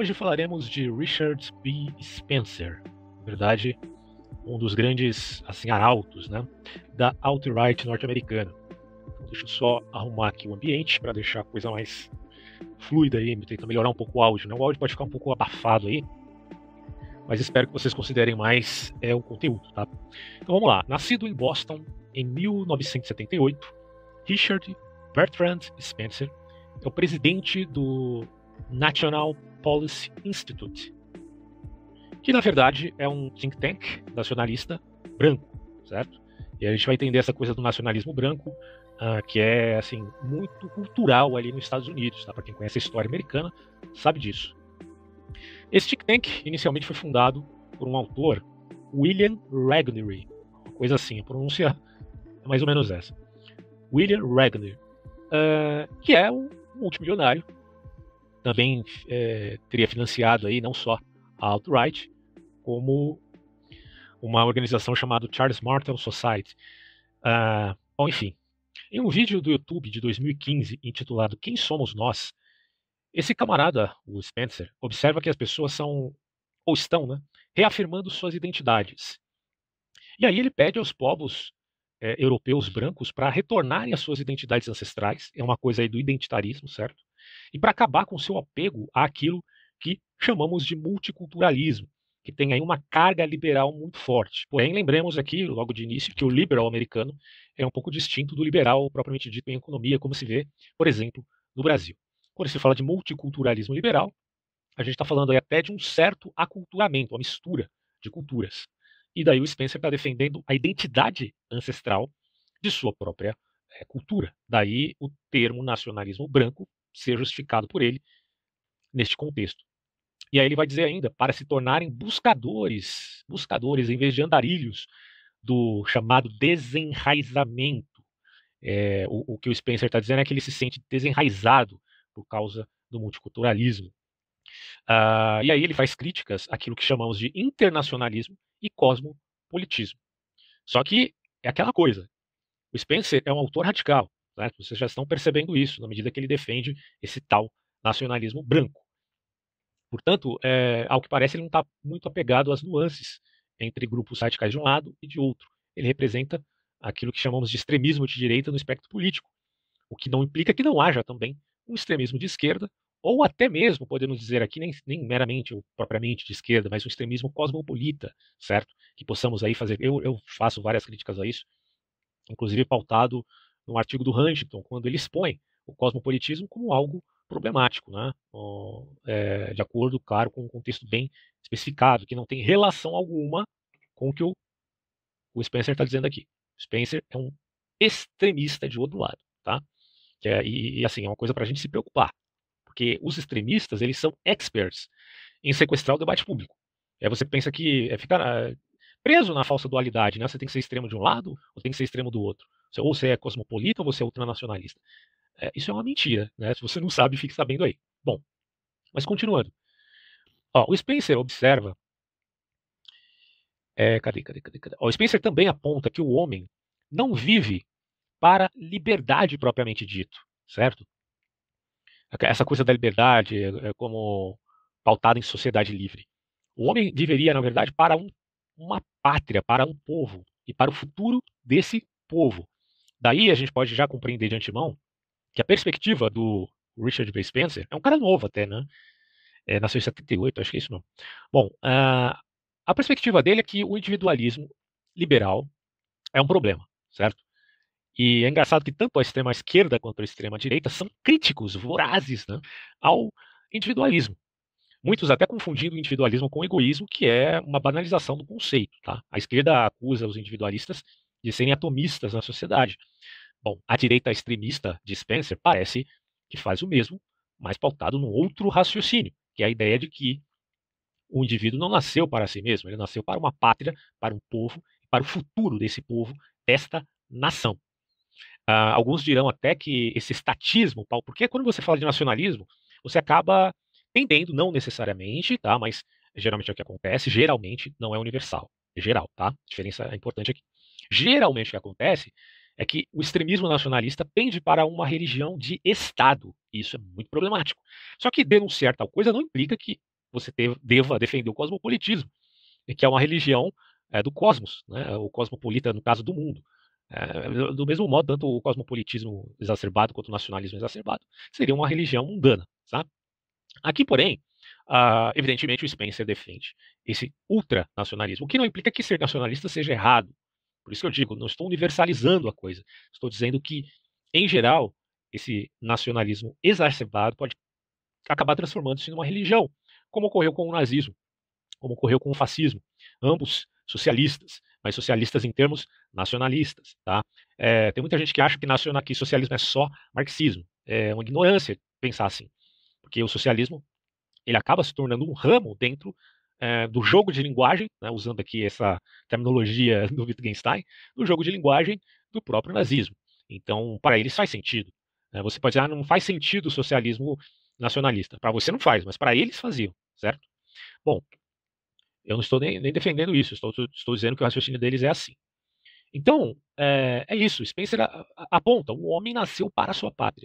Hoje falaremos de Richard B. Spencer, na verdade, um dos grandes arautos, né, da alt-right norte-americana. Então, deixa eu só arrumar aqui o ambiente para deixar a coisa mais fluida aí, tentar melhorar um pouco o áudio, né? O áudio pode ficar um pouco abafado aí, mas espero que vocês considerem mais o conteúdo, tá? Então vamos lá. Nascido em Boston em 1978, Richard Bertrand Spencer é o presidente do National Policy Institute, que na verdade é um think tank nacionalista branco, certo? E a gente vai entender essa coisa do nacionalismo branco, que é assim muito cultural ali nos Estados Unidos, tá? Para quem conhece a história americana, sabe disso. Esse think tank inicialmente foi fundado por um autor, William Regnery, uma coisa assim, a pronúncia é mais ou menos essa. William Regnery, que é um multimilionário, também teria financiado aí não só a alt-right, como uma organização chamada Charles Martel Society. Bom, enfim, em um vídeo do YouTube de 2015 intitulado Quem Somos Nós, esse camarada, o Spencer, observa que as pessoas são, ou estão, né, reafirmando suas identidades. E aí ele pede aos povos europeus brancos para retornarem às suas identidades ancestrais, é uma coisa aí do identitarismo, certo? E para acabar com o seu apego àquilo que chamamos de multiculturalismo, que tem aí uma carga liberal muito forte. Porém, lembremos aqui, logo de início, que o liberal americano é um pouco distinto do liberal propriamente dito em economia, como se vê, por exemplo, no Brasil. Quando se fala de multiculturalismo liberal, a gente está falando aí até de um certo aculturamento, uma mistura de culturas. E daí o Spencer está defendendo a identidade ancestral de sua própria cultura. Daí o termo nacionalismo branco ser justificado por ele neste contexto. E aí ele vai dizer ainda, para se tornarem buscadores em vez de andarilhos do chamado desenraizamento. O que o Spencer está dizendo é que ele se sente desenraizado por causa do multiculturalismo. E aí ele faz críticas àquilo que chamamos de internacionalismo e cosmopolitismo. Só que é aquela coisa, o Spencer é um autor radical, né? Vocês já estão percebendo isso na medida que ele defende esse tal nacionalismo branco. Portanto, ao que parece, ele não está muito apegado às nuances entre grupos radicais de um lado e de outro. Ele representa aquilo que chamamos de extremismo de direita no espectro político, o que não implica que não haja também um extremismo de esquerda, ou até mesmo, podemos dizer aqui, nem meramente ou propriamente de esquerda, mas um extremismo cosmopolita, certo? Que possamos aí fazer. Eu faço várias críticas a isso, inclusive pautado num artigo do Huntington, quando ele expõe o cosmopolitismo como algo problemático, né? De acordo, claro, com um contexto bem especificado, que não tem relação alguma com o que o Spencer está dizendo aqui. O Spencer é um extremista de outro lado, tá? Assim, é uma coisa para a gente se preocupar, porque os extremistas, eles são experts em sequestrar o debate público. Você pensa que ficar preso na falsa dualidade, né? Você tem que ser extremo de um lado ou tem que ser extremo do outro. Ou você é cosmopolita ou você é ultranacionalista. Isso é uma mentira, né? Se você não sabe, fique sabendo aí. Bom, mas continuando. O Spencer observa. Cadê? O Spencer também aponta que o homem não vive para liberdade propriamente dito, certo? Essa coisa da liberdade é como pautada em sociedade livre. O homem viveria, na verdade, para uma pátria, para um povo e para o futuro desse povo. Daí a gente pode já compreender de antemão que a perspectiva do Richard B. Spencer é um cara novo até, né? Nasceu em 78, acho que é isso não. Bom, a perspectiva dele é que o individualismo liberal é um problema, certo? E é engraçado que tanto a extrema esquerda quanto a extrema direita são críticos vorazes, né, ao individualismo. Muitos até confundindo o individualismo com o egoísmo, que é uma banalização do conceito. Tá? A esquerda acusa os individualistas de serem atomistas na sociedade. Bom, a direita extremista de Spencer parece que faz o mesmo, mas pautado num outro raciocínio, que é a ideia de que o indivíduo não nasceu para si mesmo, ele nasceu para uma pátria, para um povo, para o futuro desse povo, desta nação. Alguns dirão até que esse estatismo, porque quando você fala de nacionalismo, você acaba tendendo, não necessariamente, tá? Mas geralmente é o que acontece, geralmente não é universal, é geral, tá? A diferença é importante aqui. Geralmente o que acontece é que o extremismo nacionalista pende para uma religião de Estado, e isso é muito problemático. Só que denunciar tal coisa não implica que você deva defender o cosmopolitismo, que é uma religião do cosmos, né? O cosmopolita, no caso do mundo. Do mesmo modo, tanto o cosmopolitismo exacerbado quanto o nacionalismo exacerbado seria uma religião mundana. Tá? Aqui, porém, evidentemente o Spencer defende esse ultranacionalismo, o que não implica que ser nacionalista seja errado. Por isso que eu digo, não estou universalizando a coisa. Estou dizendo que, em geral, esse nacionalismo exacerbado pode acabar transformando-se numa religião, como ocorreu com o nazismo, como ocorreu com o fascismo. Ambos socialistas, mas socialistas em termos nacionalistas. Tá? Tem muita gente que acha que socialismo é só marxismo. É uma ignorância pensar assim, porque o socialismo ele acaba se tornando um ramo dentro do jogo de linguagem, né, usando aqui essa terminologia do Wittgenstein, do jogo de linguagem do próprio nazismo. Então, para eles faz sentido. Você pode dizer, não faz sentido o socialismo nacionalista. Para você não faz, mas para eles faziam, certo? Bom, eu não estou nem defendendo isso, estou dizendo que o raciocínio deles é assim. Então, é isso. Spencer aponta: o homem nasceu para a sua pátria.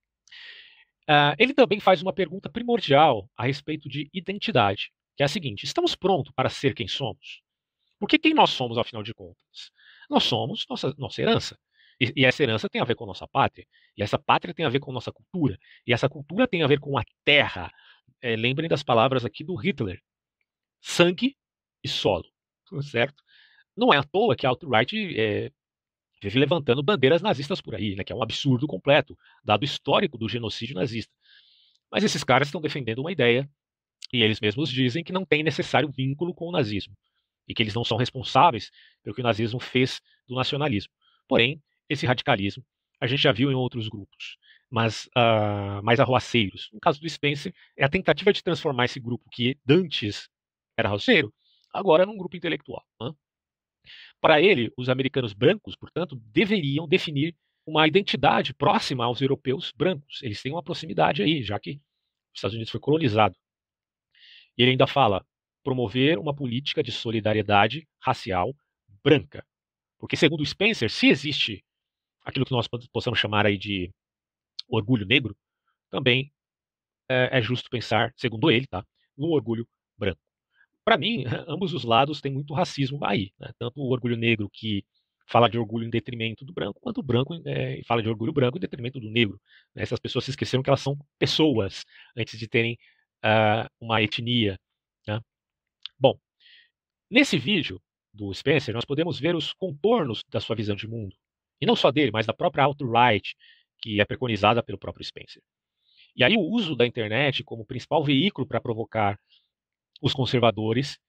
Ele também faz uma pergunta primordial a respeito de identidade, que é a seguinte: estamos prontos para ser quem somos? Porque quem nós somos, afinal de contas? Nós somos nossa herança. E essa herança tem a ver com nossa pátria. E essa pátria tem a ver com nossa cultura. E essa cultura tem a ver com a terra. Lembrem das palavras aqui do Hitler: sangue e solo. Certo? Não é à toa que a alt-right vive levantando bandeiras nazistas por aí, né, que é um absurdo completo, dado o histórico do genocídio nazista. Mas esses caras estão defendendo uma ideia, e eles mesmos dizem que não tem necessário vínculo com o nazismo, e que eles não são responsáveis pelo que o nazismo fez do nacionalismo. Porém, esse radicalismo a gente já viu em outros grupos, mas mais arruaceiros. No caso do Spencer, é a tentativa de transformar esse grupo que antes era arruaceiro, agora num grupo intelectual. Né? Para ele, os americanos brancos, portanto, deveriam definir uma identidade próxima aos europeus brancos. Eles têm uma proximidade aí, já que os Estados Unidos foi colonizado. E ele ainda fala: promover uma política de solidariedade racial branca. Porque, segundo Spencer, se existe aquilo que nós possamos chamar aí de orgulho negro, também é justo pensar, segundo ele, tá, no orgulho branco. Para mim, ambos os lados têm muito racismo aí, né? Tanto o orgulho negro que fala de orgulho em detrimento do branco, quanto o branco fala de orgulho branco em detrimento do negro. Né? Essas pessoas se esqueceram que elas são pessoas antes de terem uma etnia. Né? Bom, nesse vídeo do Spencer, nós podemos ver os contornos da sua visão de mundo. E não só dele, mas da própria alt-right, que é preconizada pelo próprio Spencer. E aí o uso da internet como principal veículo para provocar os conservadores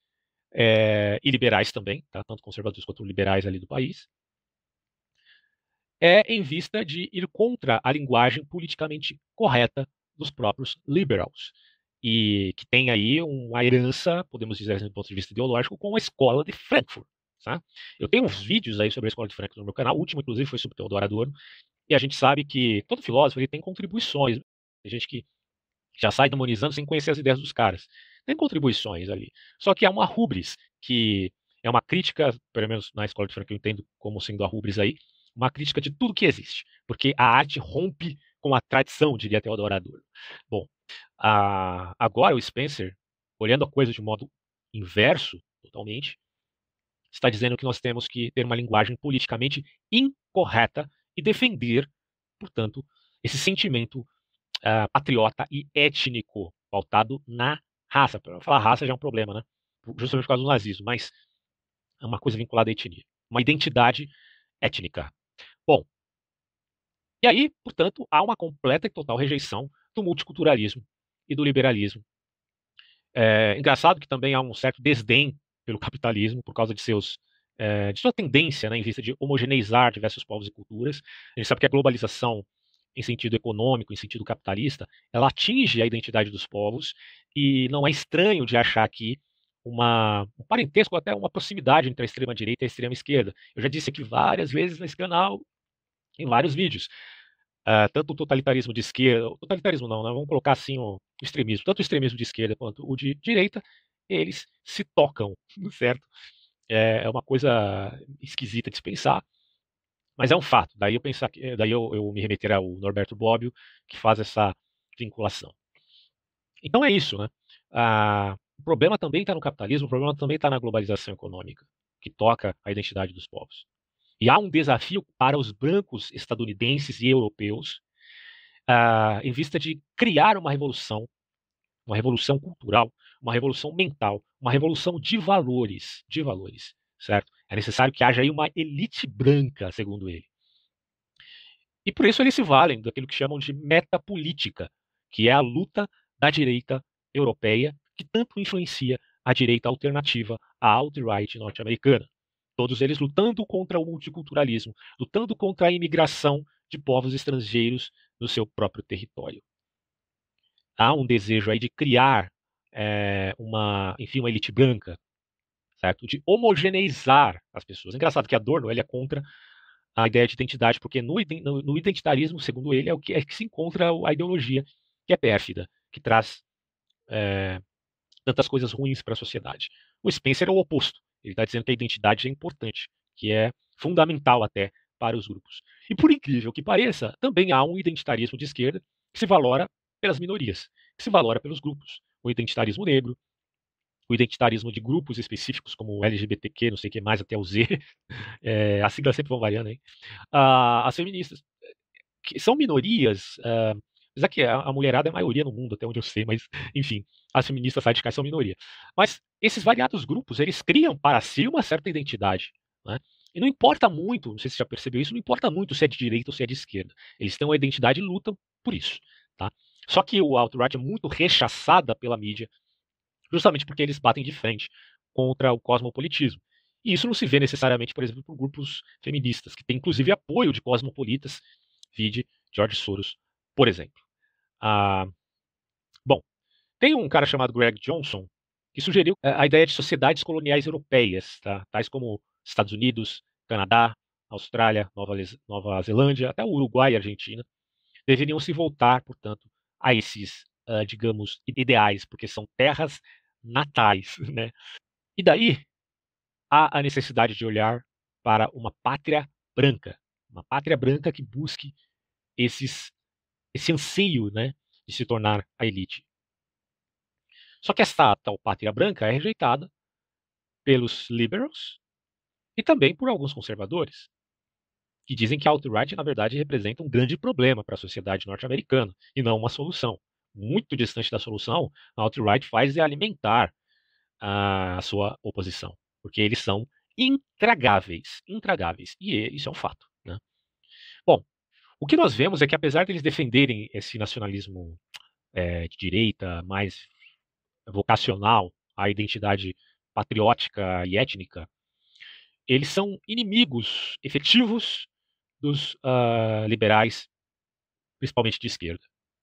e liberais também, tá? Tanto conservadores quanto liberais ali do país, em vista de ir contra a linguagem politicamente correta dos próprios liberals. E que tem aí uma herança, podemos dizer do ponto de vista ideológico, com a escola de Frankfurt. Tá? Eu tenho uns vídeos aí sobre a escola de Frankfurt no meu canal, o último, inclusive, foi sobre Teodoro Adorno, e a gente sabe que todo filósofo ele tem contribuições. Tem gente que já sai demonizando sem conhecer as ideias dos caras. Tem contribuições ali. Só que há uma rubris, que é uma crítica, pelo menos na escola de Frankfurt eu entendo como sendo a rubris aí, uma crítica de tudo que existe. Porque a arte rompe com a tradição, diria Teodoro Adorno. Bom, agora o Spencer, olhando a coisa de modo inverso, totalmente, está dizendo que nós temos que ter uma linguagem politicamente incorreta e defender, portanto, esse sentimento patriota e étnico, pautado na raça. Para falar raça já é um problema, né? Justamente por causa do nazismo, mas é uma coisa vinculada à etnia, uma identidade étnica. Bom, e aí, portanto, há uma completa e total rejeição do multiculturalismo e do liberalismo. Engraçado que também há um certo desdém pelo capitalismo por causa de sua tendência, né, em vista de homogeneizar diversos povos e culturas. A gente sabe que a globalização, em sentido econômico, em sentido capitalista, ela atinge a identidade dos povos e não é estranho de achar aqui um parentesco, até uma proximidade entre a extrema-direita e a extrema-esquerda. Eu já disse aqui várias vezes nesse canal, em vários vídeos. Tanto o totalitarismo de esquerda, o totalitarismo não, né? Vamos colocar assim o extremismo, tanto o extremismo de esquerda quanto o de direita, eles se tocam, certo? É uma coisa esquisita de se pensar, mas é um fato. Daí eu me remeter ao Norberto Bobbio, que faz essa vinculação. Então é isso, né? O problema também está no capitalismo, o problema também está na globalização econômica, que toca a identidade dos povos. E há um desafio para os brancos estadunidenses e europeus, em vista de criar uma revolução cultural, uma revolução mental, uma revolução de valores, certo? É necessário que haja aí uma elite branca, segundo ele. E por isso eles se valem daquilo que chamam de metapolítica, que é a luta da direita europeia, que tanto influencia a direita alternativa, a alt-right norte-americana. Todos eles lutando contra o multiculturalismo, lutando contra a imigração de povos estrangeiros no seu próprio território. Há um desejo aí de criar enfim, uma elite branca, certo? De homogeneizar as pessoas. É engraçado que Adorno ele é contra a ideia de identidade, porque no identitarismo, segundo ele, é que se encontra a ideologia que é pérfida, que traz tantas coisas ruins para a sociedade. O Spencer é o oposto. Ele está dizendo que a identidade é importante, que é fundamental até para os grupos. E por incrível que pareça, também há um identitarismo de esquerda que se valora pelas minorias, que se valora pelos grupos. O identitarismo negro, o identitarismo de grupos específicos, como o LGBTQ, não sei o que mais, até o Z. As siglas sempre vão variando, hein? As feministas, que são minorias, apesar que a mulherada é a maioria no mundo, até onde eu sei, mas, enfim, as feministas radicais são minoria. Mas esses variados grupos, eles criam para si uma certa identidade, né? E não importa muito, não sei se você já percebeu isso, não importa muito se é de direita ou se é de esquerda. Eles têm uma identidade e lutam por isso, tá? Só que o alt-right é muito rechaçada pela mídia, justamente porque eles batem de frente contra o cosmopolitismo. E isso não se vê necessariamente, por exemplo, por grupos feministas, que têm inclusive apoio de cosmopolitas, vide George Soros, por exemplo. Ah, bom, tem um cara chamado Greg Johnson que sugeriu a ideia de sociedades coloniais europeias, tá? Tais como Estados Unidos, Canadá, Austrália, Nova Zelândia, até o Uruguai e Argentina, deveriam se voltar, portanto, a esses, digamos, ideais, porque são terras natais, né? E daí há a necessidade de olhar para uma pátria branca que busque esse anseio, né, de se tornar a elite. Só que essa tal pátria branca é rejeitada pelos liberals e também por alguns conservadores, que dizem que a alt-right, na verdade, representa um grande problema para a sociedade norte-americana e não uma solução. Muito distante da solução, a alt-right faz é alimentar a sua oposição, porque eles são intragáveis, intragáveis, e isso é um fato, né? Bom, o que nós vemos é que apesar deles defenderem esse nacionalismo de direita mais vocacional, a identidade patriótica e étnica, eles são inimigos efetivos dos liberais, principalmente de esquerda.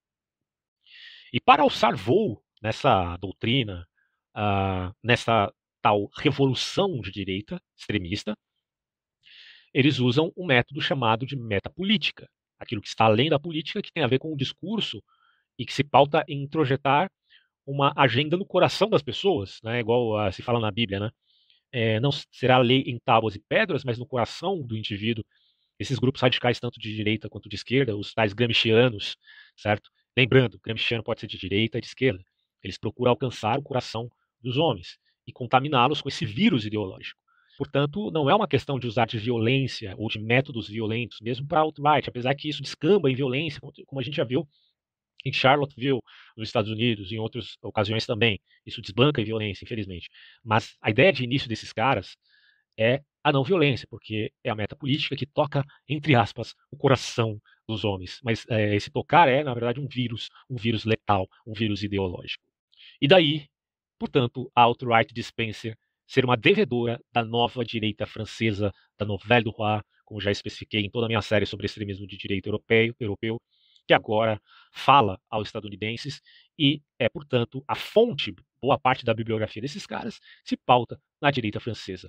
E para alçar voo nessa doutrina, nessa tal revolução de direita extremista, eles usam um método chamado de metapolítica, aquilo que está além da política, que tem a ver com o discurso e que se pauta em introjetar uma agenda no coração das pessoas, né? Igual se fala na Bíblia, né? Não será lei em tábuas e pedras, mas no coração do indivíduo. Esses grupos radicais, tanto de direita quanto de esquerda, os tais gramscianos, certo? Lembrando, gramsciano pode ser de direita e de esquerda. Eles procuram alcançar o coração dos homens e contaminá-los com esse vírus ideológico. Portanto, não é uma questão de usar de violência ou de métodos violentos, mesmo para alt-right, apesar que isso descamba em violência, como a gente já viu em Charlottesville, nos Estados Unidos, em outras ocasiões também. Isso desbanca em violência, infelizmente. Mas a ideia de início desses caras é a não violência, porque é a meta política que toca, entre aspas, o coração dos homens. Mas esse tocar é, na verdade, um vírus letal, um vírus ideológico. E daí, portanto, a alt-right de Spencer ser uma devedora da nova direita francesa, da Nouvelle Droite, como já especifiquei em toda a minha série sobre extremismo de direita europeu, que agora fala aos estadunidenses e é, portanto, a fonte, boa parte da bibliografia desses caras, se pauta na direita francesa.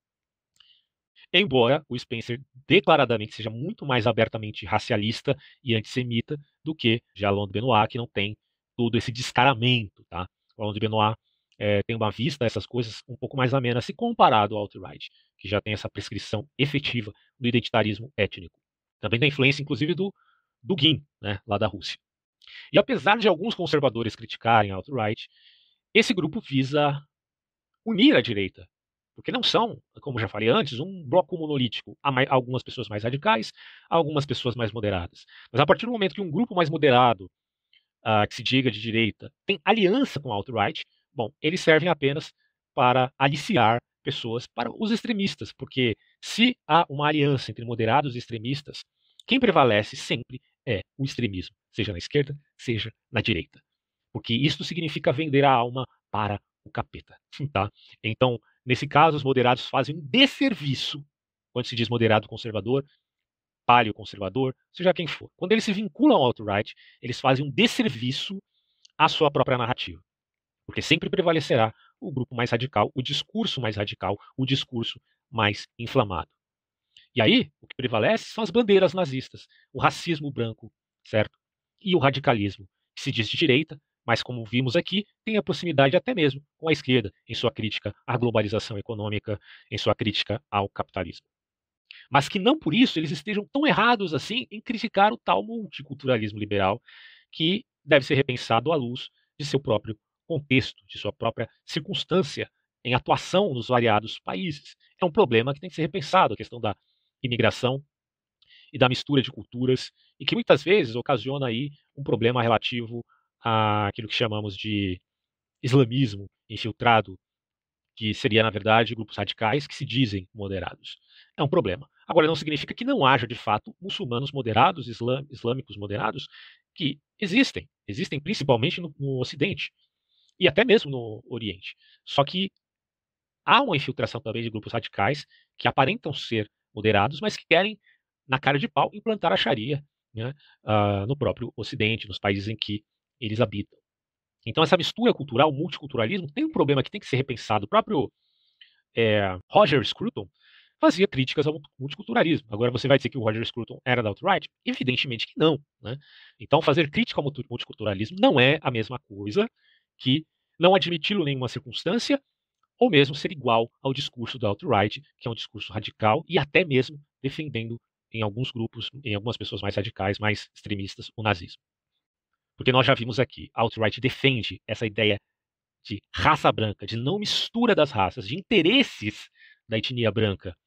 Embora o Spencer declaradamente seja muito mais abertamente racialista e antissemita do que Alain de Benoit, que não tem todo esse descaramento, tá? O Alain de Benoit tem uma vista a essas coisas um pouco mais amena se comparado ao alt-right, que já tem essa prescrição efetiva do identitarismo étnico. Também tem influência, inclusive, do Dugin, né, lá da Rússia. E apesar de alguns conservadores criticarem a alt-right, esse grupo visa unir a direita, porque não são, como já falei antes, um bloco monolítico. Há algumas pessoas mais radicais, algumas pessoas mais moderadas. Mas a partir do momento que um grupo mais moderado, que se diga de direita, tem aliança com a alt-right, bom, eles servem apenas para aliciar pessoas para os extremistas, porque se há uma aliança entre moderados e extremistas, quem prevalece sempre é o extremismo, seja na esquerda, seja na direita. Porque isso significa vender a alma para o capeta. Tá? Então, nesse caso, os moderados fazem um desserviço, quando se diz moderado conservador, paleoconservador, seja quem for. Quando eles se vinculam ao alt-right, eles fazem um desserviço à sua própria narrativa. Porque sempre prevalecerá o grupo mais radical, o discurso mais radical, o discurso mais inflamado. E aí, o que prevalece são as bandeiras nazistas, o racismo branco, certo? E o radicalismo, que se diz de direita, mas como vimos aqui, tem a proximidade até mesmo com a esquerda, em sua crítica à globalização econômica, em sua crítica ao capitalismo. Mas que não por isso eles estejam tão errados assim em criticar o tal multiculturalismo liberal, que deve ser repensado à luz de seu próprio contexto, de sua própria circunstância em atuação nos variados países. É um problema que tem que ser repensado, a questão da imigração e da mistura de culturas, e que muitas vezes ocasiona aí um problema relativo àquilo que chamamos de islamismo infiltrado, que seria, na verdade, grupos radicais que se dizem moderados. É um problema. Agora, não significa que não haja, de fato, muçulmanos moderados, islâmicos moderados, que existem. Existem principalmente no Ocidente e até mesmo no Oriente. Só que há uma infiltração também de grupos radicais que aparentam ser moderados, mas que querem, na cara de pau, implantar a Sharia, né, no próprio Ocidente, nos países em que eles habitam. Então, essa mistura cultural, o multiculturalismo, tem um problema que tem que ser repensado. O próprio Roger Scruton fazia críticas ao multiculturalismo. Agora, você vai dizer que o Roger Scruton era da alt-right? Evidentemente que não. Né? Então, fazer crítica ao multiculturalismo não é a mesma coisa que não admiti-lo em nenhuma circunstância, ou mesmo ser igual ao discurso da alt-right, que é um discurso radical e até mesmo defendendo em alguns grupos, em algumas pessoas mais radicais, mais extremistas, o nazismo. Porque nós já vimos aqui, a alt-right defende essa ideia de raça branca, de não mistura das raças, de interesses da etnia branca.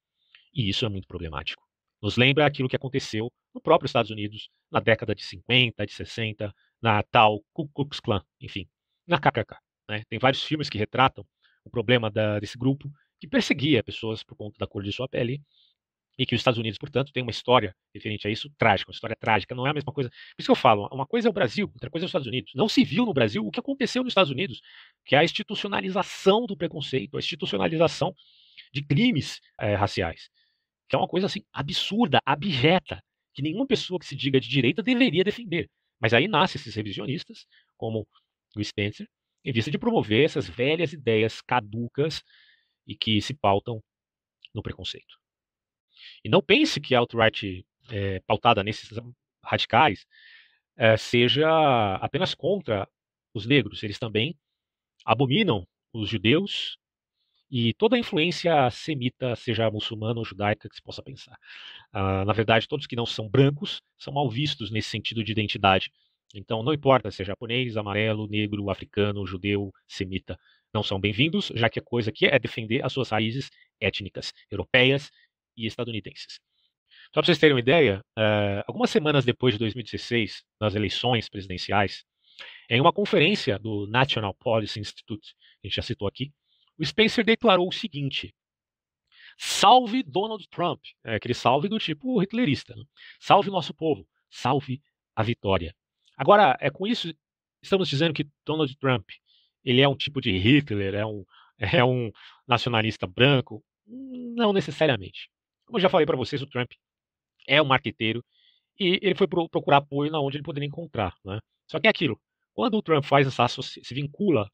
E isso é muito problemático. Nos lembra aquilo que aconteceu no próprio Estados Unidos, na década de 50, de 60, na tal Ku Klux Klan, enfim, na KKK. Né? Tem vários filmes que retratam o problema desse grupo que perseguia pessoas por conta da cor de sua pele e que os Estados Unidos, portanto, tem uma história referente a isso trágica, uma história trágica, não é a mesma coisa. Por isso que eu falo, uma coisa é o Brasil, outra coisa é os Estados Unidos. Não se viu no Brasil o que aconteceu nos Estados Unidos, que é a institucionalização do preconceito, a institucionalização de crimes raciais, que é uma coisa assim absurda, abjeta, que nenhuma pessoa que se diga de direita deveria defender. Mas aí nascem esses revisionistas, como o Spencer, em vista de promover essas velhas ideias caducas e que se pautam no preconceito. E não pense que a alt-right pautada nesses radicais seja apenas contra os negros. Eles também abominam os judeus e toda a influência semita, seja muçulmana ou judaica, que se possa pensar. Na verdade, todos que não são brancos são mal vistos nesse sentido de identidade. Então, não importa se é japonês, amarelo, negro, africano, judeu, semita, não são bem-vindos, já que a coisa aqui é defender as suas raízes étnicas, europeias e estadunidenses. Só para vocês terem uma ideia, algumas semanas depois de 2016, nas eleições presidenciais, em uma conferência do National Policy Institute, a gente já citou aqui, o Spencer declarou o seguinte: salve Donald Trump, aquele salve do tipo hitlerista, né? Salve nosso povo, salve a vitória. Agora, com isso, estamos dizendo que Donald Trump ele é um tipo de Hitler, é um nacionalista branco? Não necessariamente. Como eu já falei para vocês, o Trump é um marqueteiro e ele foi procurar apoio na onde ele poderia encontrar. Né? Só que é aquilo, quando o Trump faz se vincula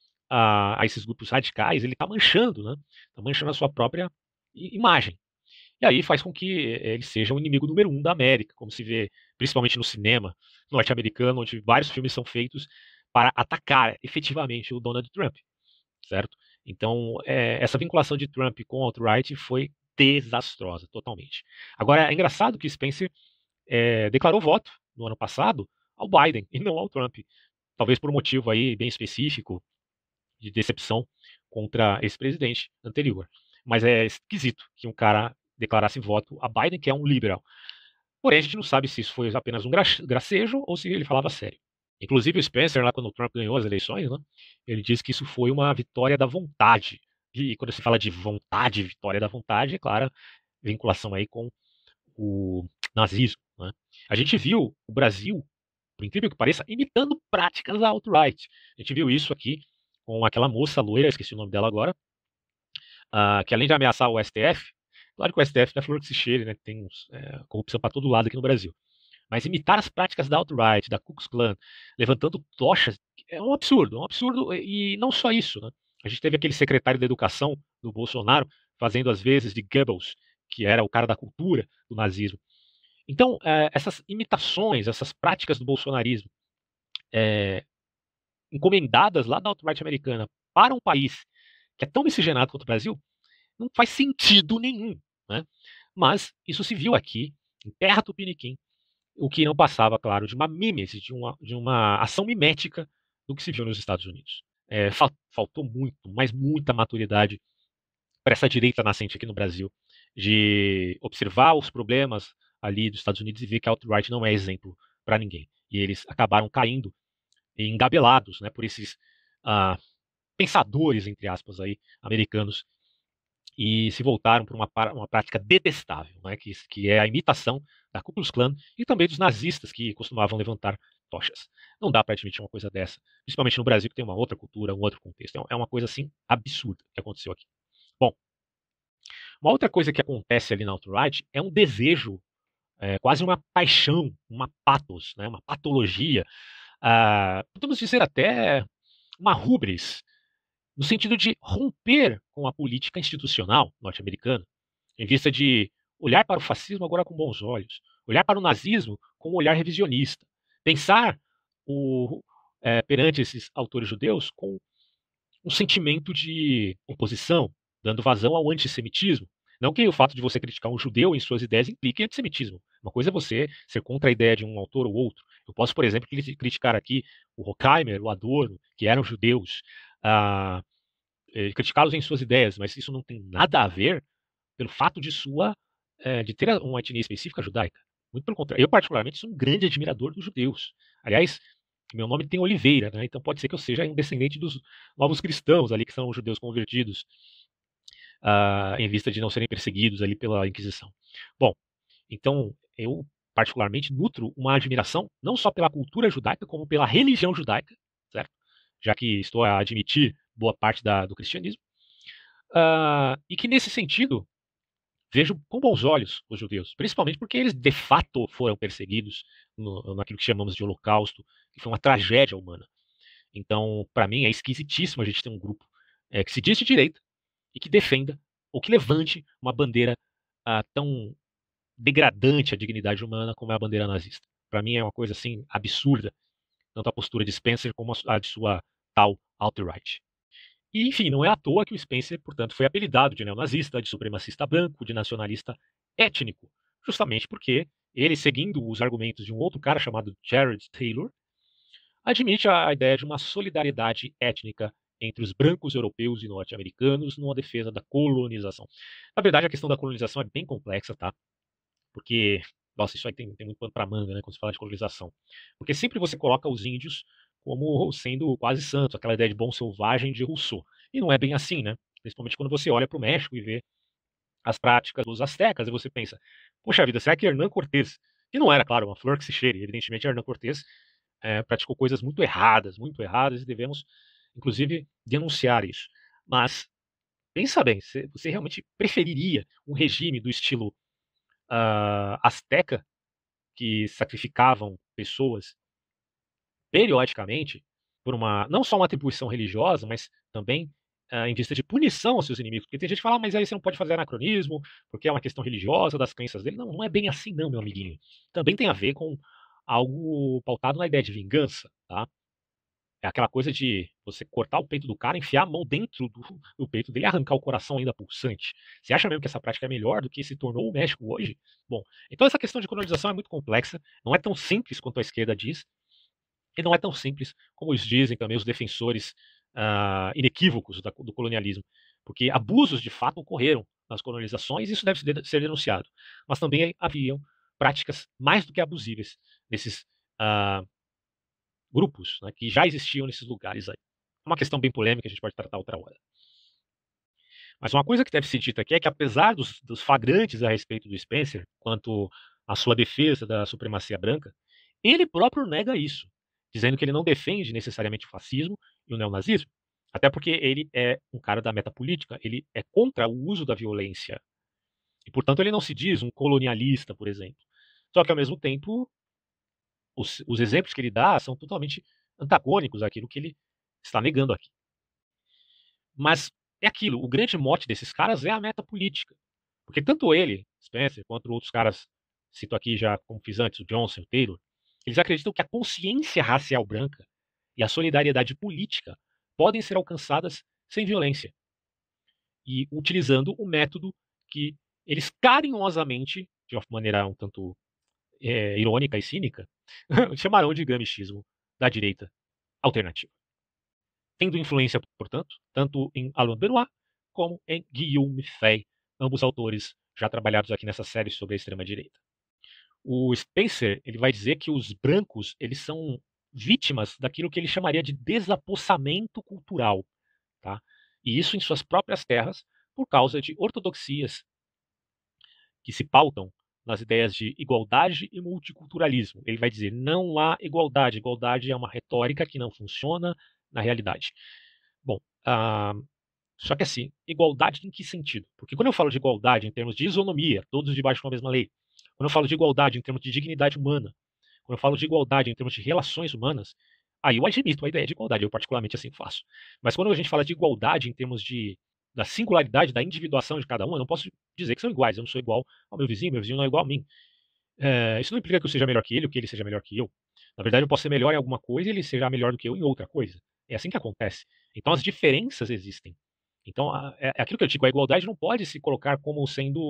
a esses grupos radicais, ele está manchando, né? Está manchando a sua própria imagem. E aí faz com que ele seja o inimigo número um da América, como se vê principalmente no cinema norte-americano, onde vários filmes são feitos para atacar efetivamente o Donald Trump, certo? Então, essa vinculação de Trump com o alt-right foi desastrosa, totalmente. Agora, é engraçado que Spencer declarou voto no ano passado ao Biden e não ao Trump. Talvez por um motivo aí bem específico, de decepção contra esse presidente anterior. Mas é esquisito que um cara declarasse voto a Biden, que é um liberal. Porém, a gente não sabe se isso foi apenas um gracejo ou se ele falava sério. Inclusive, o Spencer, lá quando o Trump ganhou as eleições, né, ele disse que isso foi uma vitória da vontade. E quando se fala de vontade, vitória da vontade, é claro, vinculação aí com o nazismo. Né? A gente viu o Brasil, por incrível que pareça, imitando práticas da alt-right. A gente viu isso aqui com aquela moça loira, esqueci o nome dela agora, que além de ameaçar o STF, claro que o STF não é flor que se cheire, né? Tem corrupção para todo lado aqui no Brasil. Mas imitar as práticas da alt-right, da Ku Klux Klan, levantando tochas, é um absurdo, e não só isso, né? A gente teve aquele secretário da educação do Bolsonaro fazendo às vezes de Goebbels, que era o cara da cultura do nazismo. Então, essas imitações, essas práticas do bolsonarismo, encomendadas lá da alt-right americana para um país que é tão miscigenado quanto o Brasil, não faz sentido nenhum, né? Mas isso se viu aqui, em Terra Tupiniquim, o que não passava, claro, de uma mímese, de uma ação mimética do que se viu nos Estados Unidos. Faltou muito, mas muita maturidade para essa direita nascente aqui no Brasil, de observar os problemas ali dos Estados Unidos e ver que a alt-right não é exemplo para ninguém. E eles acabaram caindo engabelados, né, por esses pensadores, entre aspas, aí, americanos, e se voltaram para uma prática detestável, né, que é a imitação da Ku Klux Klan e também dos nazistas que costumavam levantar tochas. Não dá para admitir uma coisa dessa, principalmente no Brasil, que tem uma outra cultura, um outro contexto. É uma coisa assim absurda que aconteceu aqui. Bom, uma outra coisa que acontece ali na alt-right é um desejo, quase uma paixão, uma pathos, né, uma patologia, podemos dizer até uma hubris, no sentido de romper com a política institucional norte-americana, em vista de olhar para o fascismo agora com bons olhos, olhar para o nazismo com um olhar revisionista, pensar perante esses autores judeus com um sentimento de oposição, dando vazão ao antissemitismo. Não que o fato de você criticar um judeu em suas ideias implique antissemitismo. Uma coisa é você ser contra a ideia de um autor ou outro. Eu posso, por exemplo, criticar aqui o Horkheimer, o Adorno, que eram judeus, criticá-los em suas ideias, mas isso não tem nada a ver pelo fato de ter uma etnia específica judaica. Muito pelo contrário. Eu, particularmente, sou um grande admirador dos judeus. Aliás, meu nome tem Oliveira, né? Então pode ser que eu seja um descendente dos novos cristãos ali, que são os judeus convertidos, em vista de não serem perseguidos ali pela Inquisição. Bom, então eu particularmente nutro uma admiração não só pela cultura judaica, como pela religião judaica, certo? Já que estou a admitir boa parte do cristianismo, e que nesse sentido vejo com bons olhos os judeus, principalmente porque eles de fato foram perseguidos naquilo que chamamos de Holocausto, que foi uma tragédia humana. Então, para mim, é esquisitíssimo a gente ter um grupo que se diz de direita e que defenda ou que levante uma bandeira tão degradante à dignidade humana como é a bandeira nazista. Para mim é uma coisa assim absurda, tanto a postura de Spencer como a de sua tal alt-right. E, enfim, não é à toa que o Spencer, portanto, foi apelidado de neonazista, de supremacista branco, de nacionalista étnico, justamente porque ele, seguindo os argumentos de um outro cara chamado Jared Taylor, admite a ideia de uma solidariedade étnica entre os brancos europeus e norte-americanos numa defesa da colonização. Na verdade, a questão da colonização é bem complexa, tá? Porque, nossa, isso aí tem muito pano para manga, né, quando se fala de colonização. Porque sempre você coloca os índios como sendo quase santos, aquela ideia de bom selvagem de Rousseau. E não é bem assim, né? Principalmente quando você olha para o México e vê as práticas dos astecas, e você pensa, poxa vida, será que Hernán Cortés, que não era, claro, uma flor que se cheire, evidentemente Hernán Cortés praticou coisas muito erradas, e devemos, inclusive, denunciar isso. Mas, pensa bem, você realmente preferiria um regime do estilo asteca, que sacrificavam pessoas periodicamente por não só uma atribuição religiosa, mas também em vista de punição aos seus inimigos? Porque tem gente que fala, mas aí você não pode fazer anacronismo, porque é uma questão religiosa das crenças dele. Não, não é bem assim não, meu amiguinho. Também tem a ver com algo pautado na ideia de vingança, tá? É aquela coisa de você cortar o peito do cara, enfiar a mão dentro do peito dele e arrancar o coração ainda pulsante. Você acha mesmo que essa prática é melhor do que se tornou o México hoje? Bom, então essa questão de colonização é muito complexa, não é tão simples quanto a esquerda diz, e não é tão simples como os dizem também os defensores inequívocos do colonialismo, porque abusos de fato ocorreram nas colonizações e isso deve ser denunciado. Mas também haviam práticas mais do que abusivas nesses grupos, né, que já existiam nesses lugares aí. É uma questão bem polêmica, a gente pode tratar outra hora. Mas uma coisa que deve ser dita aqui é que, apesar dos flagrantes a respeito do Spencer, quanto à sua defesa da supremacia branca, ele próprio nega isso, dizendo que ele não defende necessariamente o fascismo e o neonazismo, até porque ele é um cara da metapolítica, ele é contra o uso da violência. E, portanto, ele não se diz um colonialista, por exemplo. Só que, ao mesmo tempo, os exemplos que ele dá são totalmente antagônicos àquilo que ele está negando aqui. Mas é aquilo, o grande mote desses caras é a metapolítica. Porque tanto ele, Spencer, quanto outros caras, cito aqui já como fiz antes, o Johnson, o Taylor, eles acreditam que a consciência racial branca e a solidariedade política podem ser alcançadas sem violência. E utilizando o método que eles carinhosamente, de uma maneira um tanto irônica e cínica, chamarão de gramscismo da direita alternativa. Tendo influência, portanto, tanto em Alain Benoit como em Guillaume Fay, ambos autores já trabalhados aqui nessa série sobre a extrema-direita. O Spencer ele vai dizer que os brancos eles são vítimas daquilo que ele chamaria de desapossamento cultural, tá? E isso em suas próprias terras por causa de ortodoxias que se pautam nas ideias de igualdade e multiculturalismo. Ele vai dizer não há igualdade, igualdade é uma retórica que não funciona na realidade. Bom, só que assim, igualdade em que sentido? Porque quando eu falo de igualdade em termos de isonomia, todos debaixo de uma mesma lei, quando eu falo de igualdade em termos de dignidade humana, quando eu falo de igualdade em termos de relações humanas, aí eu admito a ideia de igualdade, eu particularmente assim faço. Mas quando a gente fala de igualdade em termos da singularidade, da individuação de cada um, eu não posso dizer que são iguais. Eu não sou igual ao meu vizinho não é igual a mim. Isso não implica que eu seja melhor que ele ou que ele seja melhor que eu. Na verdade, eu posso ser melhor em alguma coisa e ele seja melhor do que eu em outra coisa. É assim que acontece. Então, as diferenças existem. Então, é aquilo que eu digo, a igualdade não pode se colocar como sendo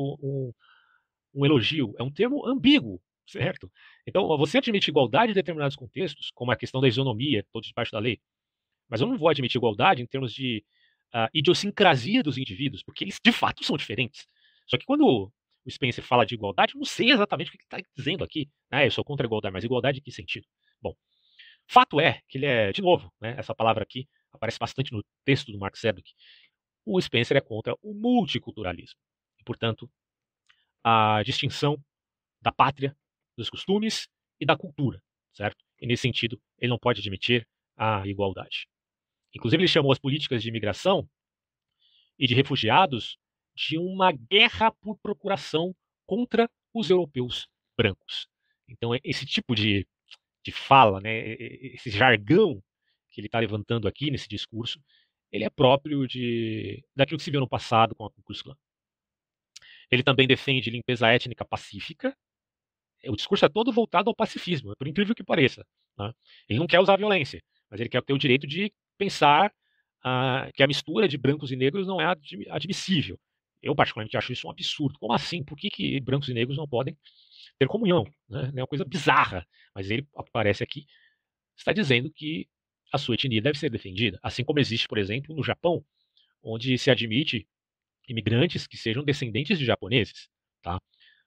um elogio, é um termo ambíguo, certo? Então, você admite igualdade em determinados contextos, como a questão da isonomia, todos debaixo da lei, mas eu não vou admitir igualdade em termos de idiosincrasia dos indivíduos, porque eles de fato são diferentes. Só que quando o Spencer fala de igualdade, eu não sei exatamente o que ele está dizendo aqui. Eu sou contra a igualdade, mas igualdade em que sentido? Bom, fato é que ele é, de novo, né, essa palavra aqui aparece bastante no texto do Mark Sedgwick, o Spencer é contra o multiculturalismo. E, portanto, a distinção da pátria, dos costumes e da cultura, certo? E nesse sentido, ele não pode admitir a igualdade. Inclusive, ele chamou as políticas de imigração e de refugiados de uma guerra por procuração contra os europeus brancos. Então, esse tipo de fala, né, esse jargão que ele está levantando aqui nesse discurso, ele é próprio daquilo que se viu no passado com a Ku Klux Klan. Ele também defende limpeza étnica pacífica. O discurso é todo voltado ao pacifismo, por incrível que pareça. Né? Ele não quer usar violência, mas ele quer ter o direito de pensar que a mistura de brancos e negros não é admissível. Eu, particularmente, acho isso um absurdo. Como assim? Por que brancos e negros não podem ter comunhão? Né? É uma coisa bizarra. Mas ele aparece aqui, está dizendo que a sua etnia deve ser defendida. Assim como existe, por exemplo, no Japão, onde se admite imigrantes que sejam descendentes de japoneses. Tá?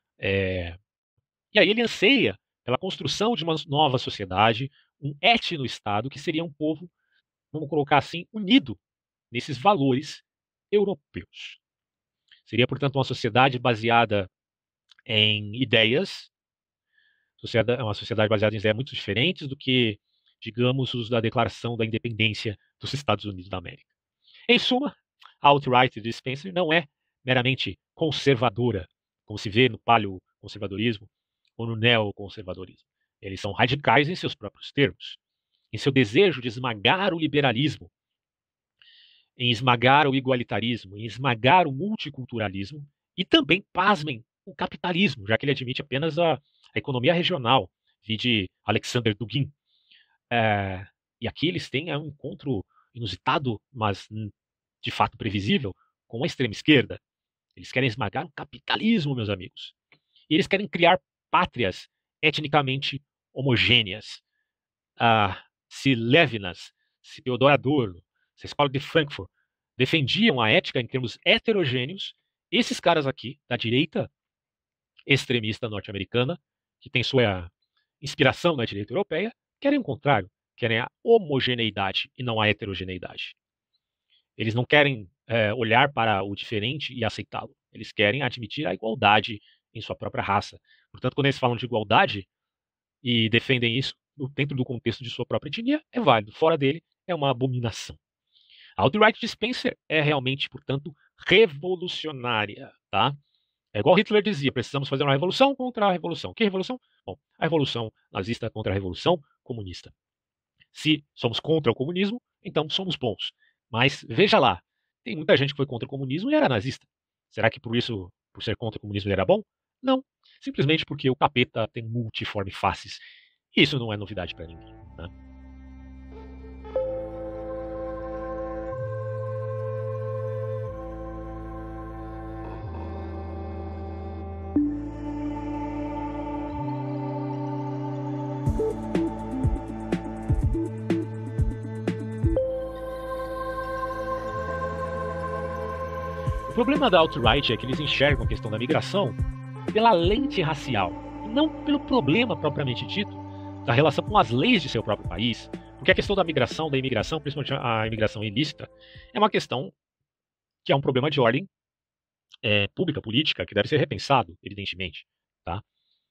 E aí ele anseia pela construção de uma nova sociedade, um etno-estado que seria um povo, vamos colocar assim, unido nesses valores europeus. Seria, portanto, uma sociedade baseada em ideias, uma sociedade baseada em ideias muito diferentes do que, digamos, os da Declaração da Independência dos Estados Unidos da América. Em suma, a alt-right de Spencer não é meramente conservadora, como se vê no paleoconservadorismo ou no neoconservadorismo. Eles são radicais em seus próprios termos, em seu desejo de esmagar o liberalismo, em esmagar o igualitarismo, em esmagar o multiculturalismo e também, pasmem, o capitalismo, já que ele admite apenas a economia regional, de Alexander Dugin. E aqui eles têm um encontro inusitado, mas de fato previsível, com a extrema esquerda. Eles querem esmagar o capitalismo, meus amigos. E eles querem criar pátrias etnicamente homogêneas. Se Levinas, se Teodoro Adorno, essa escola de Frankfurt, defendiam a ética em termos heterogêneos, esses caras aqui, da direita extremista norte-americana, que tem sua inspiração na direita europeia, querem o contrário, querem a homogeneidade e não a heterogeneidade. Eles não querem olhar para o diferente e aceitá-lo. Eles querem admitir a igualdade em sua própria raça. Portanto, quando eles falam de igualdade e defendem isso dentro do contexto de sua própria etnia, é válido. Fora dele, é uma abominação. A alt-right de Spencer é realmente, portanto, revolucionária, tá? É igual Hitler dizia, precisamos fazer uma revolução contra a revolução. Que revolução? Bom, a revolução nazista contra a revolução comunista. Se somos contra o comunismo, então somos bons. Mas veja lá, tem muita gente que foi contra o comunismo e era nazista. Será que por isso, por ser contra o comunismo, ele era bom? Não. Simplesmente porque o capeta tem multiforme faces. E isso não é novidade para ninguém, né? O problema da alt-right é que eles enxergam a questão da migração pela lente racial, e não pelo problema propriamente dito da relação com as leis de seu próprio país, porque a questão da migração, da imigração, principalmente a imigração ilícita, é uma questão que é um problema de ordem pública, política, que deve ser repensado, evidentemente. Tá?